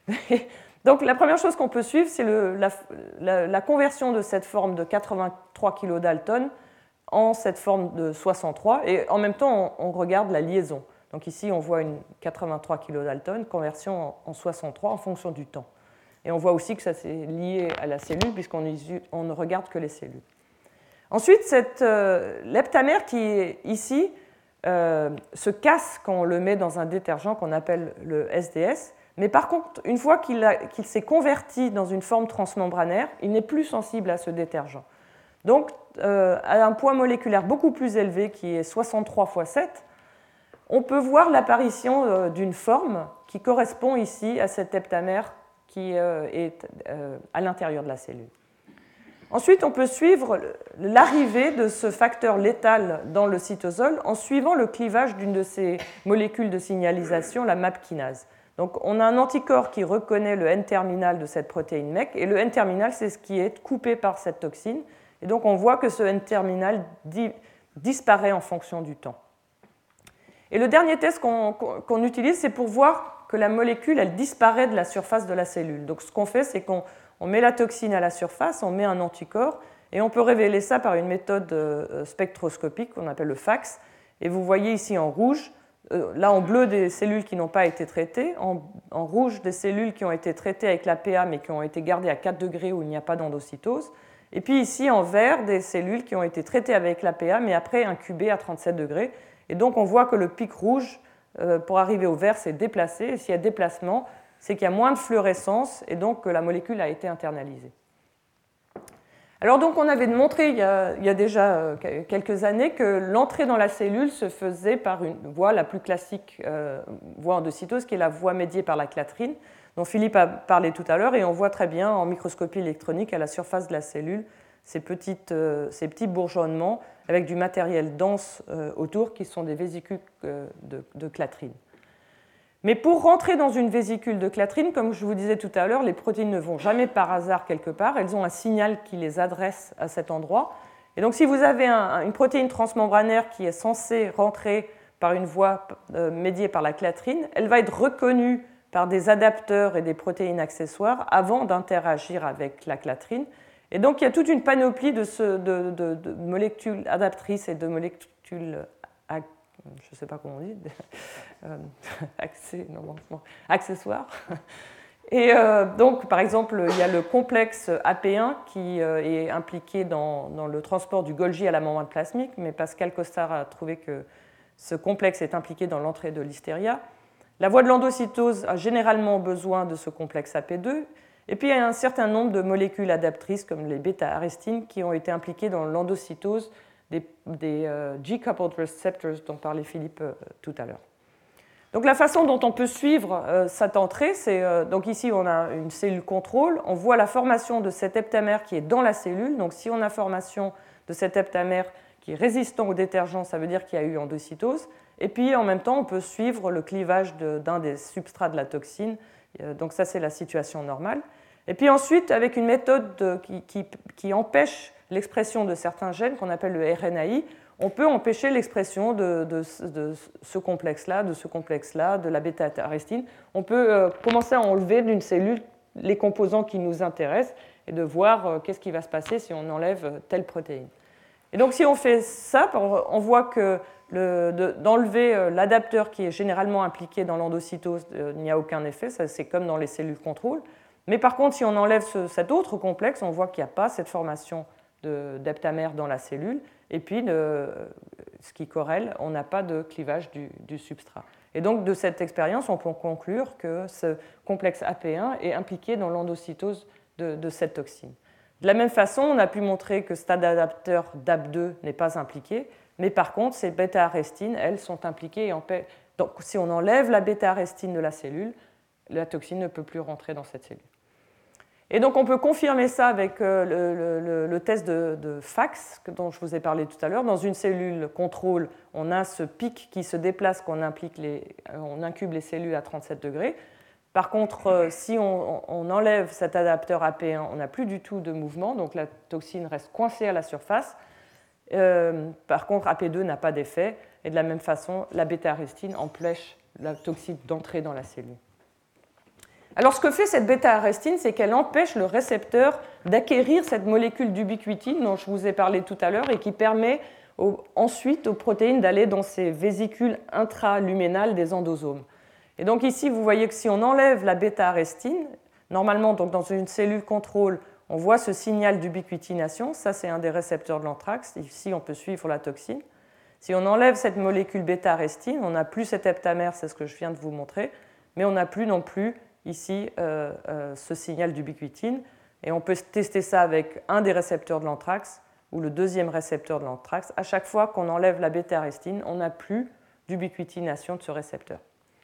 S1: Donc, la première chose qu'on peut suivre, c'est le, la, la, la conversion de cette forme de quatre-vingt-trois kilodalton en cette forme de soixante-trois, et en même temps, on regarde la liaison. Donc ici, on voit une quatre-vingt-trois kilodalton, conversion en soixante-trois en fonction du temps. Et on voit aussi que ça s'est lié à la cellule, puisqu'on on ne regarde que les cellules. Ensuite, cette, euh, l'heptamère qui est ici euh, se casse quand on le met dans un détergent qu'on appelle le S D S, mais par contre, une fois qu'il, a, qu'il s'est converti dans une forme transmembranaire, il n'est plus sensible à ce détergent. Donc, euh, à un poids moléculaire beaucoup plus élevé, qui est soixante-trois fois sept, on peut voir l'apparition euh, d'une forme qui correspond ici à cet heptamère qui euh, est euh, à l'intérieur de la cellule. Ensuite, on peut suivre l'arrivée de ce facteur létal dans le cytosol en suivant le clivage d'une de ces molécules de signalisation, la MAP kinase. Donc, on a un anticorps qui reconnaît le N-terminal de cette protéine M E C, et le N-terminal, c'est ce qui est coupé par cette toxine. Et donc, on voit que ce N-terminal di- disparaît en fonction du temps. Et le dernier test qu'on, qu'on utilise, c'est pour voir que la molécule, elle disparaît de la surface de la cellule. Donc, ce qu'on fait, c'est qu'on on met la toxine à la surface, on met un anticorps, et on peut révéler ça par une méthode euh, spectroscopique qu'on appelle le FACS. Et vous voyez ici en rouge, euh, là en bleu, des cellules qui n'ont pas été traitées, en, en rouge, des cellules qui ont été traitées avec l'A P A, mais qui ont été gardées à quatre degrés où il n'y a pas d'endocytose. Et puis ici, en vert, des cellules qui ont été traitées avec l'A P A, mais après incubées à trente-sept degrés. Et donc, on voit que le pic rouge, euh, pour arriver au vert, s'est déplacé. Et s'il y a déplacement, c'est qu'il y a moins de fluorescence et donc que la molécule a été internalisée. Alors, donc, on avait montré il y a, il y a déjà quelques années que l'entrée dans la cellule se faisait par une voie la plus classique, euh, voie endocytose, qui est la voie médiée par la clatrine, dont Philippe a parlé tout à l'heure, et on voit très bien en microscopie électronique à la surface de la cellule ces, petites, euh, ces petits bourgeonnements avec du matériel dense euh, autour qui sont des vésicules euh, de, de clatrine. Mais pour rentrer dans une vésicule de clatrine, comme je vous disais tout à l'heure, les protéines ne vont jamais par hasard quelque part, elles ont un signal qui les adresse à cet endroit. Et donc si vous avez un, une protéine transmembranaire qui est censée rentrer par une voie euh, médiée par la clatrine, elle va être reconnue par des adapteurs et des protéines accessoires avant d'interagir avec la clatrine. Et donc il y a toute une panoplie de, ce, de, de, de molécules adaptrices et de molécules je ne sais pas comment on dit, euh, accès, non, non, accessoires. Et euh, donc, par exemple, il y a le complexe A P un qui euh, est impliqué dans, dans le transport du Golgi à la membrane plasmique, mais Pascal Costard a trouvé que ce complexe est impliqué dans l'entrée de l'hystéria. La voie de l'endocytose a généralement besoin de ce complexe A P deux. Et puis, il y a un certain nombre de molécules adaptrices, comme les bêta-arestines, qui ont été impliquées dans l'endocytose des, des euh, G-coupled receptors dont parlait Philippe euh, tout à l'heure. Donc la façon dont on peut suivre euh, cette entrée, c'est euh, donc ici on a une cellule contrôle, on voit la formation de cet heptamère qui est dans la cellule. Donc si on a formation de cet heptamère qui est résistant au détergent, ça veut dire qu'il y a eu endocytose. Et puis en même temps, on peut suivre le clivage de, d'un des substrats de la toxine. Euh, donc ça c'est la situation normale. Et puis ensuite, avec une méthode de, qui, qui, qui empêche l'expression de certains gènes qu'on appelle le R N A I, on peut empêcher l'expression de, de, de ce complexe-là, de ce complexe-là, de la bêta-arestine. On peut euh, commencer à enlever d'une cellule les composants qui nous intéressent et de voir euh, qu'est-ce qui va se passer si on enlève telle protéine. Et donc si on fait ça, on voit que le, de, d'enlever euh, l'adapteur qui est généralement impliqué dans l'endocytose, euh, il n'y a aucun effet, ça, c'est comme dans les cellules contrôle. Mais par contre, si on enlève ce, cet autre complexe, on voit qu'il n'y a pas cette formation de, d'heptamère dans la cellule. Et puis, de, ce qui corrèle, on n'a pas de clivage du, du substrat. Et donc, de cette expérience, on peut conclure que ce complexe A P un est impliqué dans l'endocytose de, de cette toxine. De la même façon, on a pu montrer que stade adapteur D A P deux n'est pas impliqué, mais par contre, ces bêta-arestines, elles, sont impliquées. Et en paix. Donc, si on enlève la bêta-arestine de la cellule, la toxine ne peut plus rentrer dans cette cellule. Et donc on peut confirmer ça avec le, le, le test de, de Fax dont je vous ai parlé tout à l'heure. Dans une cellule contrôle, on a ce pic qui se déplace quand on, implique les, on incube les cellules à trente-sept degrés. Par contre, si on, on enlève cet adapteur A P un, on n'a plus du tout de mouvement, donc la toxine reste coincée à la surface. Euh, par contre, A P deux n'a pas d'effet, et de la même façon, la bêta-arestine empêche la toxine d'entrer dans la cellule. Alors, ce que fait cette bêta-arestine, c'est qu'elle empêche le récepteur d'acquérir cette molécule d'ubiquitine dont je vous ai parlé tout à l'heure et qui permet au, ensuite aux protéines d'aller dans ces vésicules intraluménales des endosomes. Et donc ici, vous voyez que si on enlève la bêta-arestine, normalement donc dans une cellule contrôle, on voit ce signal d'ubiquitination. Ça, c'est un des récepteurs de l'anthrax. Ici, on peut suivre la toxine. Si on enlève cette molécule bêta-arestine, on n'a plus cet heptamère, c'est ce que je viens de vous montrer, mais on n'a plus non plus ici euh, euh, ce signal d'ubiquitine. Et on peut tester ça avec un des récepteurs de l'anthrax ou le deuxième récepteur de l'anthrax. À chaque fois qu'on enlève la bêta-arestine, on n'a plus d'ubiquitination de ce récepteur.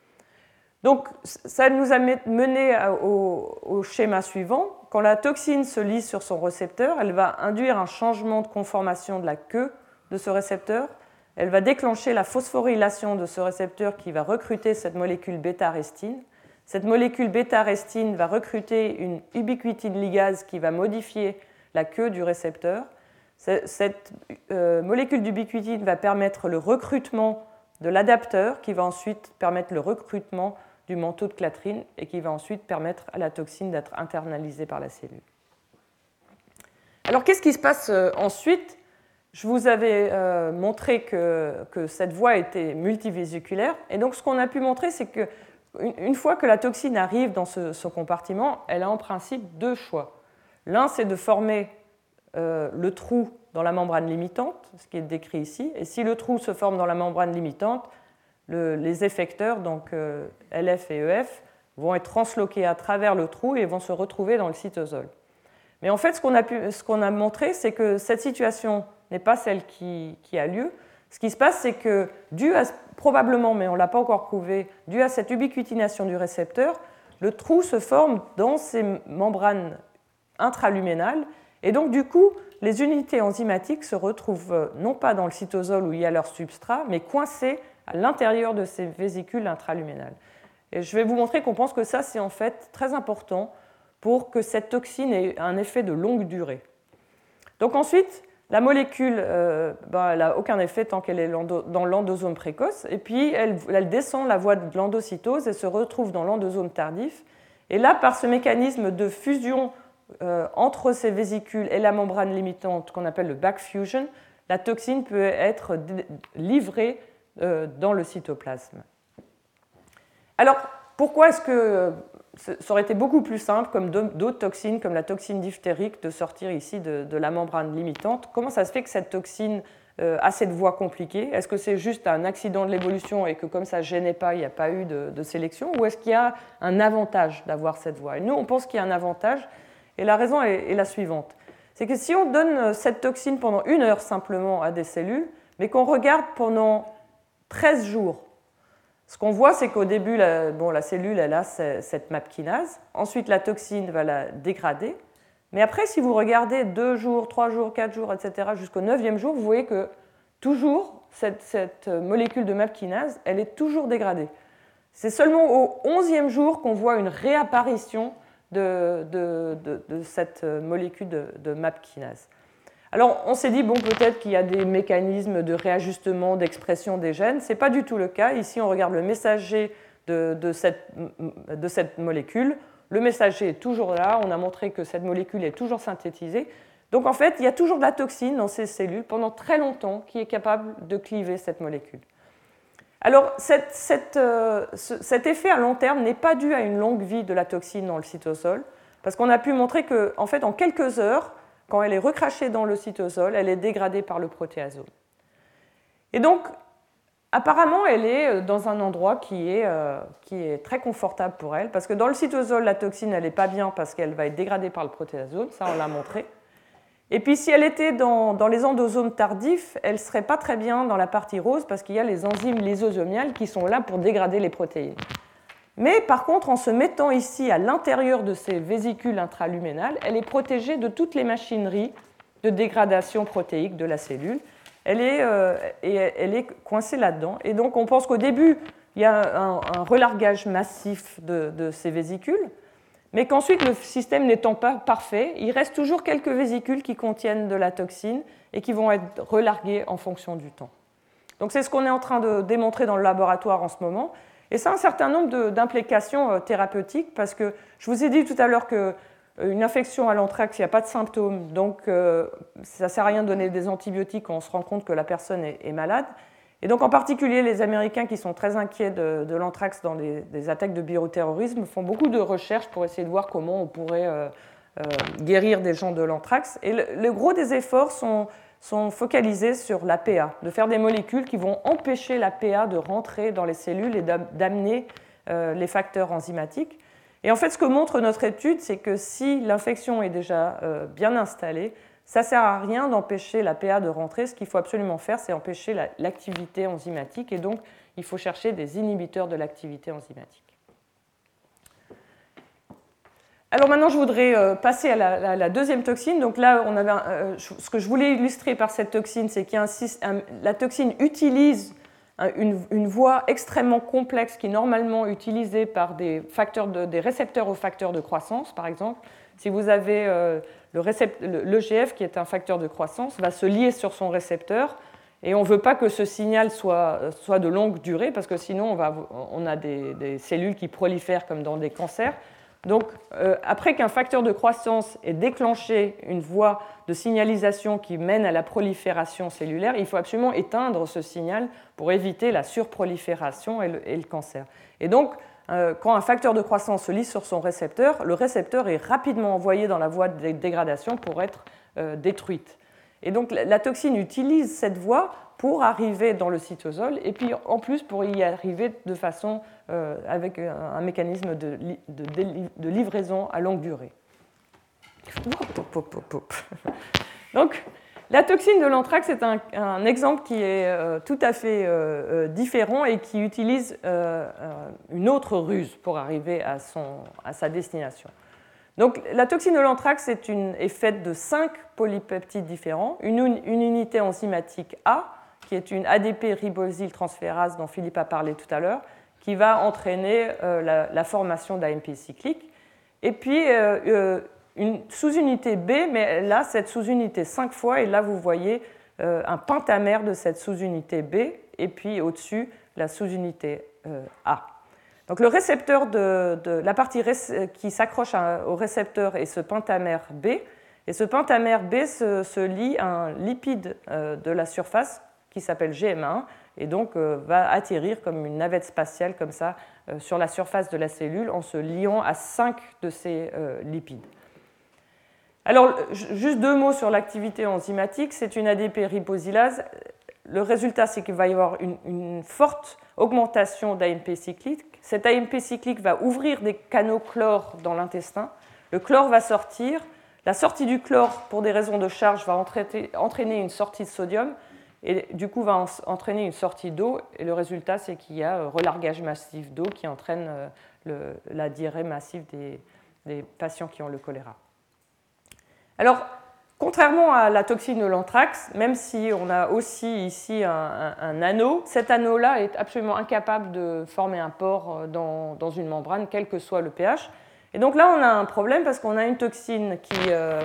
S1: Donc, ça nous a mené au, au schéma suivant. Quand la toxine se lise sur son récepteur, elle va induire un changement de conformation de la queue de ce récepteur. Elle va déclencher la phosphorylation de ce récepteur qui va recruter cette molécule bêta-arestine. Cette molécule bêta-arestine va recruter une ubiquitine ligase qui va modifier la queue du récepteur. Cette euh, molécule d'ubiquitine va permettre le recrutement de l'adapteur qui va ensuite permettre le recrutement du manteau de clatrine et qui va ensuite permettre à la toxine d'être internalisée par la cellule. Alors qu'est-ce qui se passe ensuite ? Je vous avais euh, montré que, que cette voie était multivésiculaire et donc ce qu'on a pu montrer, c'est que une fois que la toxine arrive dans ce, ce compartiment, elle a en principe deux choix. L'un, c'est de former euh, le trou dans la membrane limitante, ce qui est décrit ici. Et si le trou se forme dans la membrane limitante, le, les effecteurs, donc euh, L F et E F, vont être transloqués à travers le trou et vont se retrouver dans le cytosol. Mais en fait, ce qu'on a, pu, ce qu'on a montré, c'est que cette situation n'est pas celle qui, qui a lieu. Ce qui se passe, c'est que, dû à, probablement, mais on ne l'a pas encore prouvé, dû à cette ubiquitination du récepteur, le trou se forme dans ces membranes intraluménales, et donc du coup, les unités enzymatiques se retrouvent non pas dans le cytosol où il y a leur substrat, mais coincées à l'intérieur de ces vésicules intraluminales. Et je vais vous montrer qu'on pense que ça, c'est en fait très important pour que cette toxine ait un effet de longue durée. Donc ensuite, la molécule, euh, ben, elle n'a aucun effet tant qu'elle est dans l'endosome précoce, et puis elle, elle descend la voie de l'endocytose et se retrouve dans l'endosome tardif. Et là, par ce mécanisme de fusion euh, entre ces vésicules et la membrane limitante qu'on appelle le backfusion, la toxine peut être livrée euh, dans le cytoplasme. Alors, pourquoi est-ce que ça aurait été beaucoup plus simple, comme d'autres toxines, comme la toxine diphtérique, de sortir ici de, de la membrane limitante? Comment ça se fait que cette toxine euh, a cette voie compliquée? Est-ce que c'est juste un accident de l'évolution et que comme ça ne gênait pas, il n'y a pas eu de, de sélection? Ou est-ce qu'il y a un avantage d'avoir cette voie? Et nous, on pense qu'il y a un avantage, et la raison est, est la suivante. C'est que si on donne cette toxine pendant une heure simplement à des cellules, mais qu'on regarde pendant treize jours, ce qu'on voit, c'est qu'au début, la, bon, la cellule elle a cette MAP kinase. Ensuite, la toxine va la dégrader. Mais après, si vous regardez deux jours, trois jours, quatre jours, et cetera, jusqu'au neuvième jour, vous voyez que toujours, cette, cette molécule de MAP kinase, elle est toujours dégradée. C'est seulement au onzième jour qu'on voit une réapparition de, de, de, de cette molécule de, de MAP kinase. Alors, on s'est dit, bon, peut-être qu'il y a des mécanismes de réajustement, d'expression des gènes. Ce n'est pas du tout le cas. Ici, on regarde le messager de, de, cette, de cette molécule. Le messager est toujours là. On a montré que cette molécule est toujours synthétisée. Donc, en fait, il y a toujours de la toxine dans ces cellules pendant très longtemps qui est capable de cliver cette molécule. Alors, cette, cette, euh, ce, cet effet à long terme n'est pas dû à une longue vie de la toxine dans le cytosol, parce qu'on a pu montrer qu'en en fait, en quelques heures, quand elle est recrachée dans le cytosol, elle est dégradée par le protéasome. Et donc, apparemment, elle est dans un endroit qui est, euh, qui est très confortable pour elle, parce que dans le cytosol, la toxine, elle n'est pas bien parce qu'elle va être dégradée par le protéasome, ça on l'a montré. Et puis, si elle était dans, dans les endosomes tardifs, elle ne serait pas très bien dans la partie rose, parce qu'il y a les enzymes lysosomiales qui sont là pour dégrader les protéines. Mais par contre, en se mettant ici à l'intérieur de ces vésicules intraluminales, elle est protégée de toutes les machineries de dégradation protéique de la cellule. Elle est, euh, et elle est coincée là-dedans. Et donc, on pense qu'au début, il y a un, un relargage massif de, de ces vésicules, mais qu'ensuite, le système n'étant pas parfait, il reste toujours quelques vésicules qui contiennent de la toxine et qui vont être relarguées en fonction du temps. Donc, c'est ce qu'on est en train de démontrer dans le laboratoire en ce moment. Et ça a un certain nombre d'implications thérapeutiques, parce que je vous ai dit tout à l'heure qu'une infection à l'anthrax, il n'y a pas de symptômes, donc euh, ça ne sert à rien de donner des antibiotiques quand on se rend compte que la personne est, est malade. Et donc en particulier, les Américains qui sont très inquiets de, de l'anthrax dans les, des attaques de bioterrorisme font beaucoup de recherches pour essayer de voir comment on pourrait euh, euh, guérir des gens de l'anthrax. Et le, le gros des efforts sont... sont focalisés sur l'A P A, de faire des molécules qui vont empêcher l'A P A de rentrer dans les cellules et d'amener euh, les facteurs enzymatiques. Et en fait, ce que montre notre étude, c'est que si l'infection est déjà euh, bien installée, ça ne sert à rien d'empêcher l'A P A de rentrer. Ce qu'il faut absolument faire, c'est empêcher l'activité enzymatique, et donc il faut chercher des inhibiteurs de l'activité enzymatique. Alors maintenant, je voudrais passer à la, la, la deuxième toxine. Donc là, on avait un, euh, ce que je voulais illustrer par cette toxine, c'est qu'il y a un, un, la toxine utilise un, une, une voie extrêmement complexe qui est normalement utilisée par des, facteurs de, des récepteurs aux facteurs de croissance, par exemple. Si vous avez euh, l'E G F, qui est un facteur de croissance, va se lier sur son récepteur, et on ne veut pas que ce signal soit, soit de longue durée, parce que sinon, on, va, on a des, des cellules qui prolifèrent comme dans des cancers. Donc, euh, après qu'un facteur de croissance ait déclenché une voie de signalisation qui mène à la prolifération cellulaire, il faut absolument éteindre ce signal pour éviter la surprolifération et le, et le cancer. Et donc, euh, quand un facteur de croissance se lie sur son récepteur, le récepteur est rapidement envoyé dans la voie de dégradation pour être euh, détruite. Et donc, la, la toxine utilise cette voie pour arriver dans le cytosol, et puis en plus pour y arriver de façon euh, avec un, un mécanisme de, de, de livraison à longue durée. Donc, la toxine de l'anthrax est un, un exemple qui est euh, tout à fait euh, différent et qui utilise euh, une autre ruse pour arriver à, son, à sa destination. Donc, la toxine de l'anthrax est, une, est faite de cinq polypeptides différents, une, une unité enzymatique A, qui est une A D P-ribosyltransférase dont Philippe a parlé tout à l'heure, qui va entraîner euh, la, la formation d'A M P cyclique. Et puis, euh, euh, une sous-unité B, mais là, cette sous-unité cinq fois, et là, vous voyez euh, un pentamère de cette sous-unité B, et puis au-dessus, la sous-unité euh, A. Donc, le récepteur de, de la partie qui s'accroche au récepteur est ce pentamère B, et ce pentamère B se, se lie à un lipide euh, de la surface qui s'appelle G M un, et donc euh, va atterrir comme une navette spatiale comme ça euh, sur la surface de la cellule en se liant à cinq de ces euh, lipides. Alors, juste deux mots sur l'activité enzymatique. C'est une A D P-ribosylase. Le résultat, c'est qu'il va y avoir une, une forte augmentation d'A M P cyclique. Cet A M P cyclique va ouvrir des canaux chlore dans l'intestin. Le chlore va sortir. La sortie du chlore, pour des raisons de charge, va entraîner une sortie de sodium et du coup va entraîner une sortie d'eau. Et le résultat, c'est qu'il y a relargage massif d'eau qui entraîne le, la diarrhée massive des, des patients qui ont le choléra. Alors, contrairement à la toxine de l'anthrax, même si on a aussi ici un, un, un anneau, cet anneau-là est absolument incapable de former un pore dans, dans une membrane, quel que soit le pH. Et donc là, on a un problème parce qu'on a une toxine qui euh,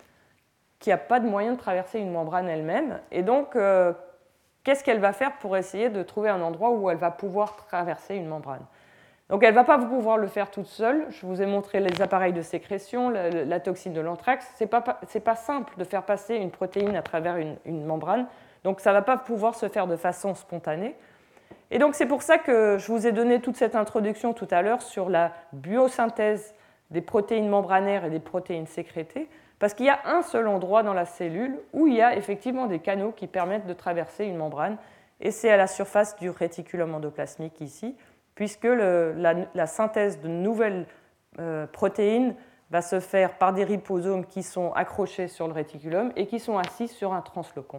S1: qui n'a pas de moyen de traverser une membrane elle-même. Et donc, euh, qu'est-ce qu'elle va faire pour essayer de trouver un endroit où elle va pouvoir traverser une membrane? Donc, elle ne va pas pouvoir le faire toute seule. Je vous ai montré les appareils de sécrétion, la, la toxine de l'anthrax. Ce n'est pas, c'est pas simple de faire passer une protéine à travers une, une membrane. Donc, ça ne va pas pouvoir se faire de façon spontanée. Et donc, c'est pour ça que je vous ai donné toute cette introduction tout à l'heure sur la biosynthèse des protéines membranaires et des protéines sécrétées, parce qu'il y a un seul endroit dans la cellule où il y a effectivement des canaux qui permettent de traverser une membrane, et c'est à la surface du réticulum endoplasmique ici, puisque le, la, la synthèse de nouvelles euh, protéines va se faire par des ribosomes qui sont accrochés sur le réticulum et qui sont assis sur un translocon.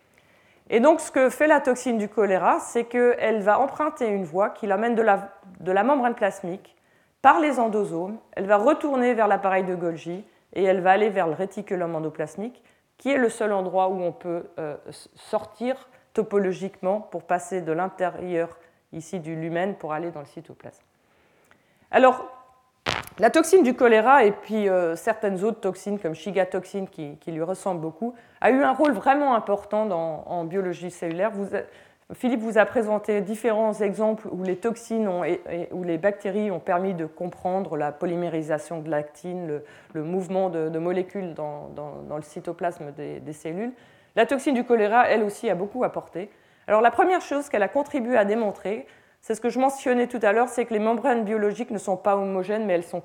S1: Et donc, ce que fait la toxine du choléra, c'est qu'elle va emprunter une voie qui l'amène de la, de la membrane plasmique par les endosomes, elle va retourner vers l'appareil de Golgi et elle va aller vers le réticulum endoplasmique, qui est le seul endroit où on peut euh, sortir topologiquement pour passer de l'intérieur ici du lumen pour aller dans le cytoplasme. Alors, la toxine du choléra et puis euh, certaines autres toxines comme Shiga-toxine qui, qui lui ressemblent beaucoup a eu un rôle vraiment important dans, en biologie cellulaire. Vous, Philippe vous a présenté différents exemples où les toxines ont, et, et où les bactéries ont permis de comprendre la polymérisation de l'actine, le, le mouvement de, de molécules dans, dans, dans le cytoplasme des, des cellules. La toxine du choléra, elle aussi, a beaucoup apporté. Alors la première chose qu'elle a contribué à démontrer, c'est ce que je mentionnais tout à l'heure, c'est que les membranes biologiques ne sont pas homogènes, mais elles sont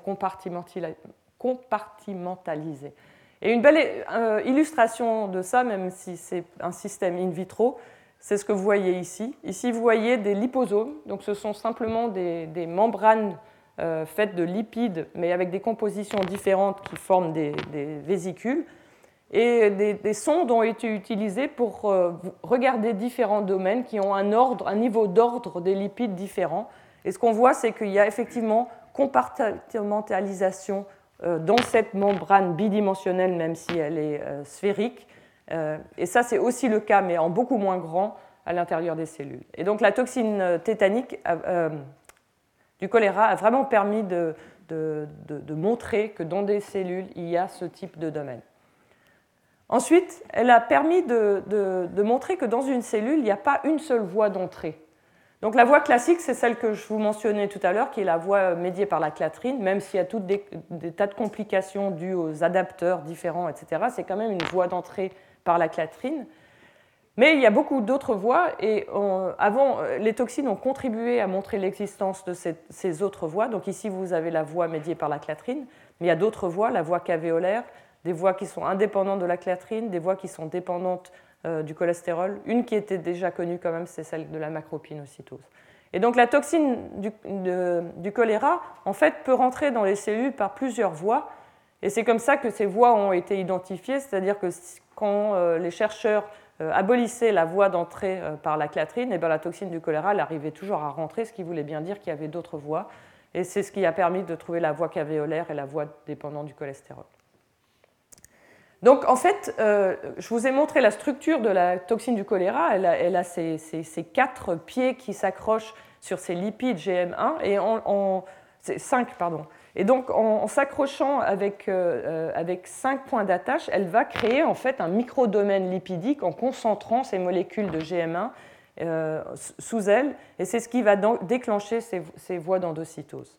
S1: compartimentalisées. Et une belle euh, illustration de ça, même si c'est un système in vitro, c'est ce que vous voyez ici. Ici, vous voyez des liposomes, donc ce sont simplement des, des membranes euh, faites de lipides, mais avec des compositions différentes qui forment des, des vésicules. Et des, des sondes ont été utilisées pour euh, regarder différents domaines qui ont un, ordre, un niveau d'ordre des lipides différents. Et ce qu'on voit, c'est qu'il y a effectivement compartimentalisation euh, dans cette membrane bidimensionnelle, même si elle est euh, sphérique. Euh, et ça, c'est aussi le cas, mais en beaucoup moins grand, à l'intérieur des cellules. Et donc, la toxine tétanique euh, du choléra a vraiment permis de, de, de, de montrer que dans des cellules, il y a ce type de domaine. Ensuite, elle a permis de, de, de montrer que dans une cellule, il n'y a pas une seule voie d'entrée. Donc la voie classique, c'est celle que je vous mentionnais tout à l'heure, qui est la voie médiée par la clatrine, même s'il y a toutes des, des tas de complications dues aux adapteurs différents, et cetera. C'est quand même une voie d'entrée par la clatrine. Mais il y a beaucoup d'autres voies, et on, avant, les toxines ont contribué à montrer l'existence de ces, ces autres voies. Donc ici, vous avez la voie médiée par la clatrine, mais il y a d'autres voies, la voie cavéolaire, des voies qui sont indépendantes de la clatrine, des voies qui sont dépendantes euh, du cholestérol. Une qui était déjà connue quand même, c'est celle de la macropinocytose. Et donc la toxine du, de, du choléra, en fait, peut rentrer dans les cellules par plusieurs voies, et c'est comme ça que ces voies ont été identifiées, c'est-à-dire que quand euh, les chercheurs euh, abolissaient la voie d'entrée euh, par la clatrine, et bien la toxine du choléra, elle arrivait toujours à rentrer, ce qui voulait bien dire qu'il y avait d'autres voies. Et c'est ce qui a permis de trouver la voie cavéolaire et la voie dépendante du cholestérol. Donc, en fait, euh, je vous ai montré la structure de la toxine du choléra. Elle a, elle a ces, ces, ces quatre pieds qui s'accrochent sur ces lipides G M un, et en, en cinq, pardon. Et donc, en, en s'accrochant avec, euh, avec cinq points d'attache, elle va créer en fait un microdomaine lipidique en concentrant ces molécules de G M un euh, sous elle, et c'est ce qui va déclencher ces, ces voies d'endocytose.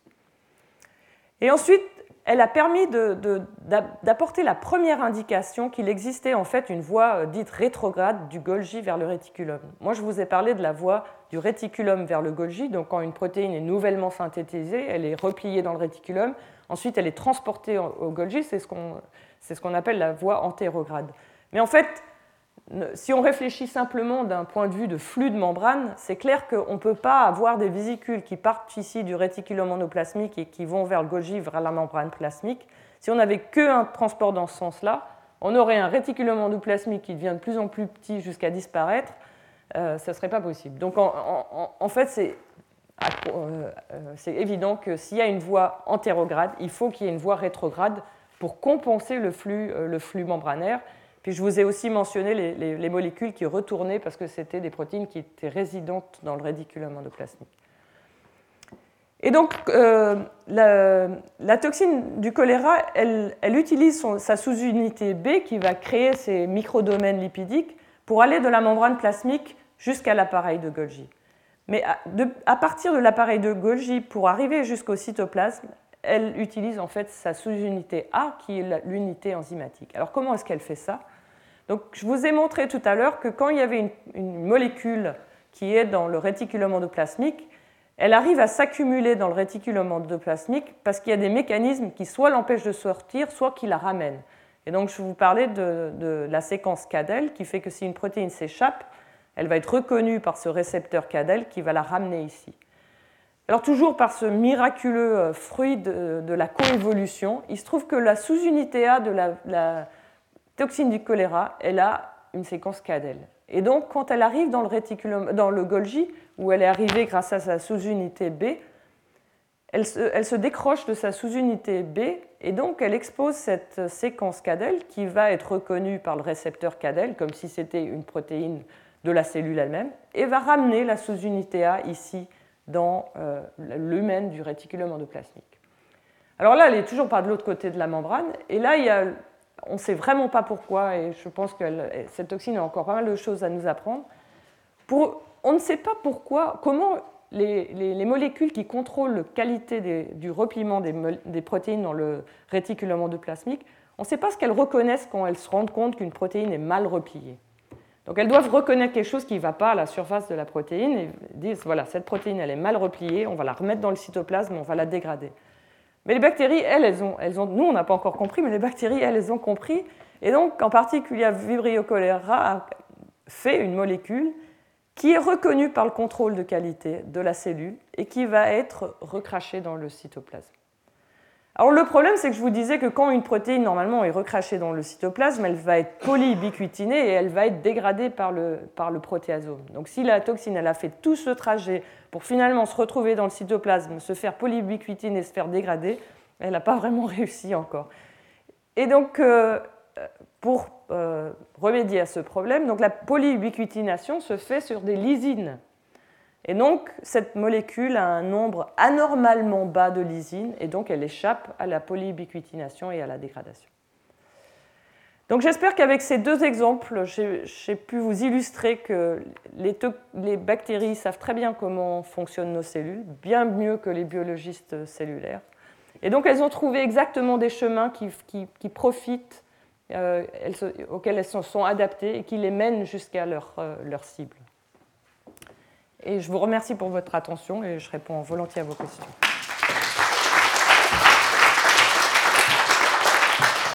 S1: Et ensuite, elle a permis de, de, d'apporter la première indication qu'il existait en fait une voie dite rétrograde du Golgi vers le réticulum. Moi, je vous ai parlé de la voie du réticulum vers le Golgi, donc quand une protéine est nouvellement synthétisée, elle est repliée dans le réticulum, ensuite elle est transportée au Golgi, c'est ce qu'on, c'est ce qu'on appelle la voie antérograde. Mais en fait, si on réfléchit simplement d'un point de vue de flux de membrane, c'est clair qu'on ne peut pas avoir des vésicules qui partent ici du réticulum endoplasmique et qui vont vers le Golgi, vers la membrane plasmique. Si on n'avait qu'un transport dans ce sens-là, on aurait un réticulum endoplasmique qui devient de plus en plus petit jusqu'à disparaître. Euh, ça ne serait pas possible. Donc en, en, en fait, c'est, euh, c'est évident que s'il y a une voie antérograde, il faut qu'il y ait une voie rétrograde pour compenser le flux, euh, le flux membranaire. Puis je vous ai aussi mentionné les, les, les molécules qui retournaient parce que c'était des protéines qui étaient résidentes dans le réticulum endoplasmique. Et donc, euh, la, la toxine du choléra, elle, elle utilise son, sa sous-unité B qui va créer ces microdomaines lipidiques pour aller de la membrane plasmique jusqu'à l'appareil de Golgi. Mais à, de, à partir de l'appareil de Golgi, pour arriver jusqu'au cytoplasme, elle utilise en fait sa sous-unité A qui est l'unité enzymatique. Alors comment est-ce qu'elle fait ça ? Donc, je vous ai montré tout à l'heure que quand il y avait une, une molécule qui est dans le réticulum endoplasmique, elle arrive à s'accumuler dans le réticulum endoplasmique parce qu'il y a des mécanismes qui soit l'empêchent de sortir, soit qui la ramènent. Et donc, je vous parlais de, de la séquence Cadel qui fait que si une protéine s'échappe, elle va être reconnue par ce récepteur Cadel qui va la ramener ici. Alors, toujours par ce miraculeux fruit de, de la coévolution, il se trouve que la sous-unité A de la, la toxine du choléra, elle a une séquence Cadel. Et donc, quand elle arrive dans le, réticulum, dans le Golgi, où elle est arrivée grâce à sa sous-unité B, elle se, elle se décroche de sa sous-unité B, et donc elle expose cette séquence Cadel qui va être reconnue par le récepteur Cadel, comme si c'était une protéine de la cellule elle-même, et va ramener la sous-unité A ici, dans euh, l'humaine du réticulum endoplasmique. Alors là, elle n'est toujours pas de l'autre côté de la membrane, et là, il y a... on ne sait vraiment pas pourquoi, et je pense que cette toxine a encore pas mal de choses à nous apprendre. Pour, on ne sait pas pourquoi, comment les, les, les molécules qui contrôlent la qualité des, du repliement des, des protéines dans le réticulum endoplasmique, on ne sait pas ce qu'elles reconnaissent quand elles se rendent compte qu'une protéine est mal repliée. Donc elles doivent reconnaître quelque chose qui ne va pas à la surface de la protéine et disent, voilà, cette protéine elle est mal repliée, on va la remettre dans le cytoplasme, on va la dégrader. Mais les bactéries, elles, elles ont, elles ont nous, on n'a pas encore compris, mais les bactéries, elles, elles ont compris. Et donc, en particulier, Vibrio cholera a fait une molécule qui est reconnue par le contrôle de qualité de la cellule et qui va être recrachée dans le cytoplasme. Alors, le problème, c'est que je vous disais que quand une protéine, normalement, est recrachée dans le cytoplasme, elle va être polyubiquitinée et elle va être dégradée par le, par le protéasome. Donc, si la toxine, elle a fait tout ce trajet pour finalement se retrouver dans le cytoplasme, se faire polyubiquitiner et se faire dégrader, elle n'a pas vraiment réussi encore. Et donc, euh, pour euh, remédier à ce problème, donc la polyubiquitination se fait sur des lysines. Et donc, cette molécule a un nombre anormalement bas de lysine, et donc elle échappe à la polyubiquitination et à la dégradation. Donc j'espère qu'avec ces deux exemples, j'ai, j'ai pu vous illustrer que les, to- les bactéries savent très bien comment fonctionnent nos cellules, bien mieux que les biologistes cellulaires. Et donc elles ont trouvé exactement des chemins qui, qui, qui profitent, euh, elles se, auxquels elles sont, sont adaptées et qui les mènent jusqu'à leur, euh, leur cible. Et je vous remercie pour votre attention et je réponds volontiers à vos questions.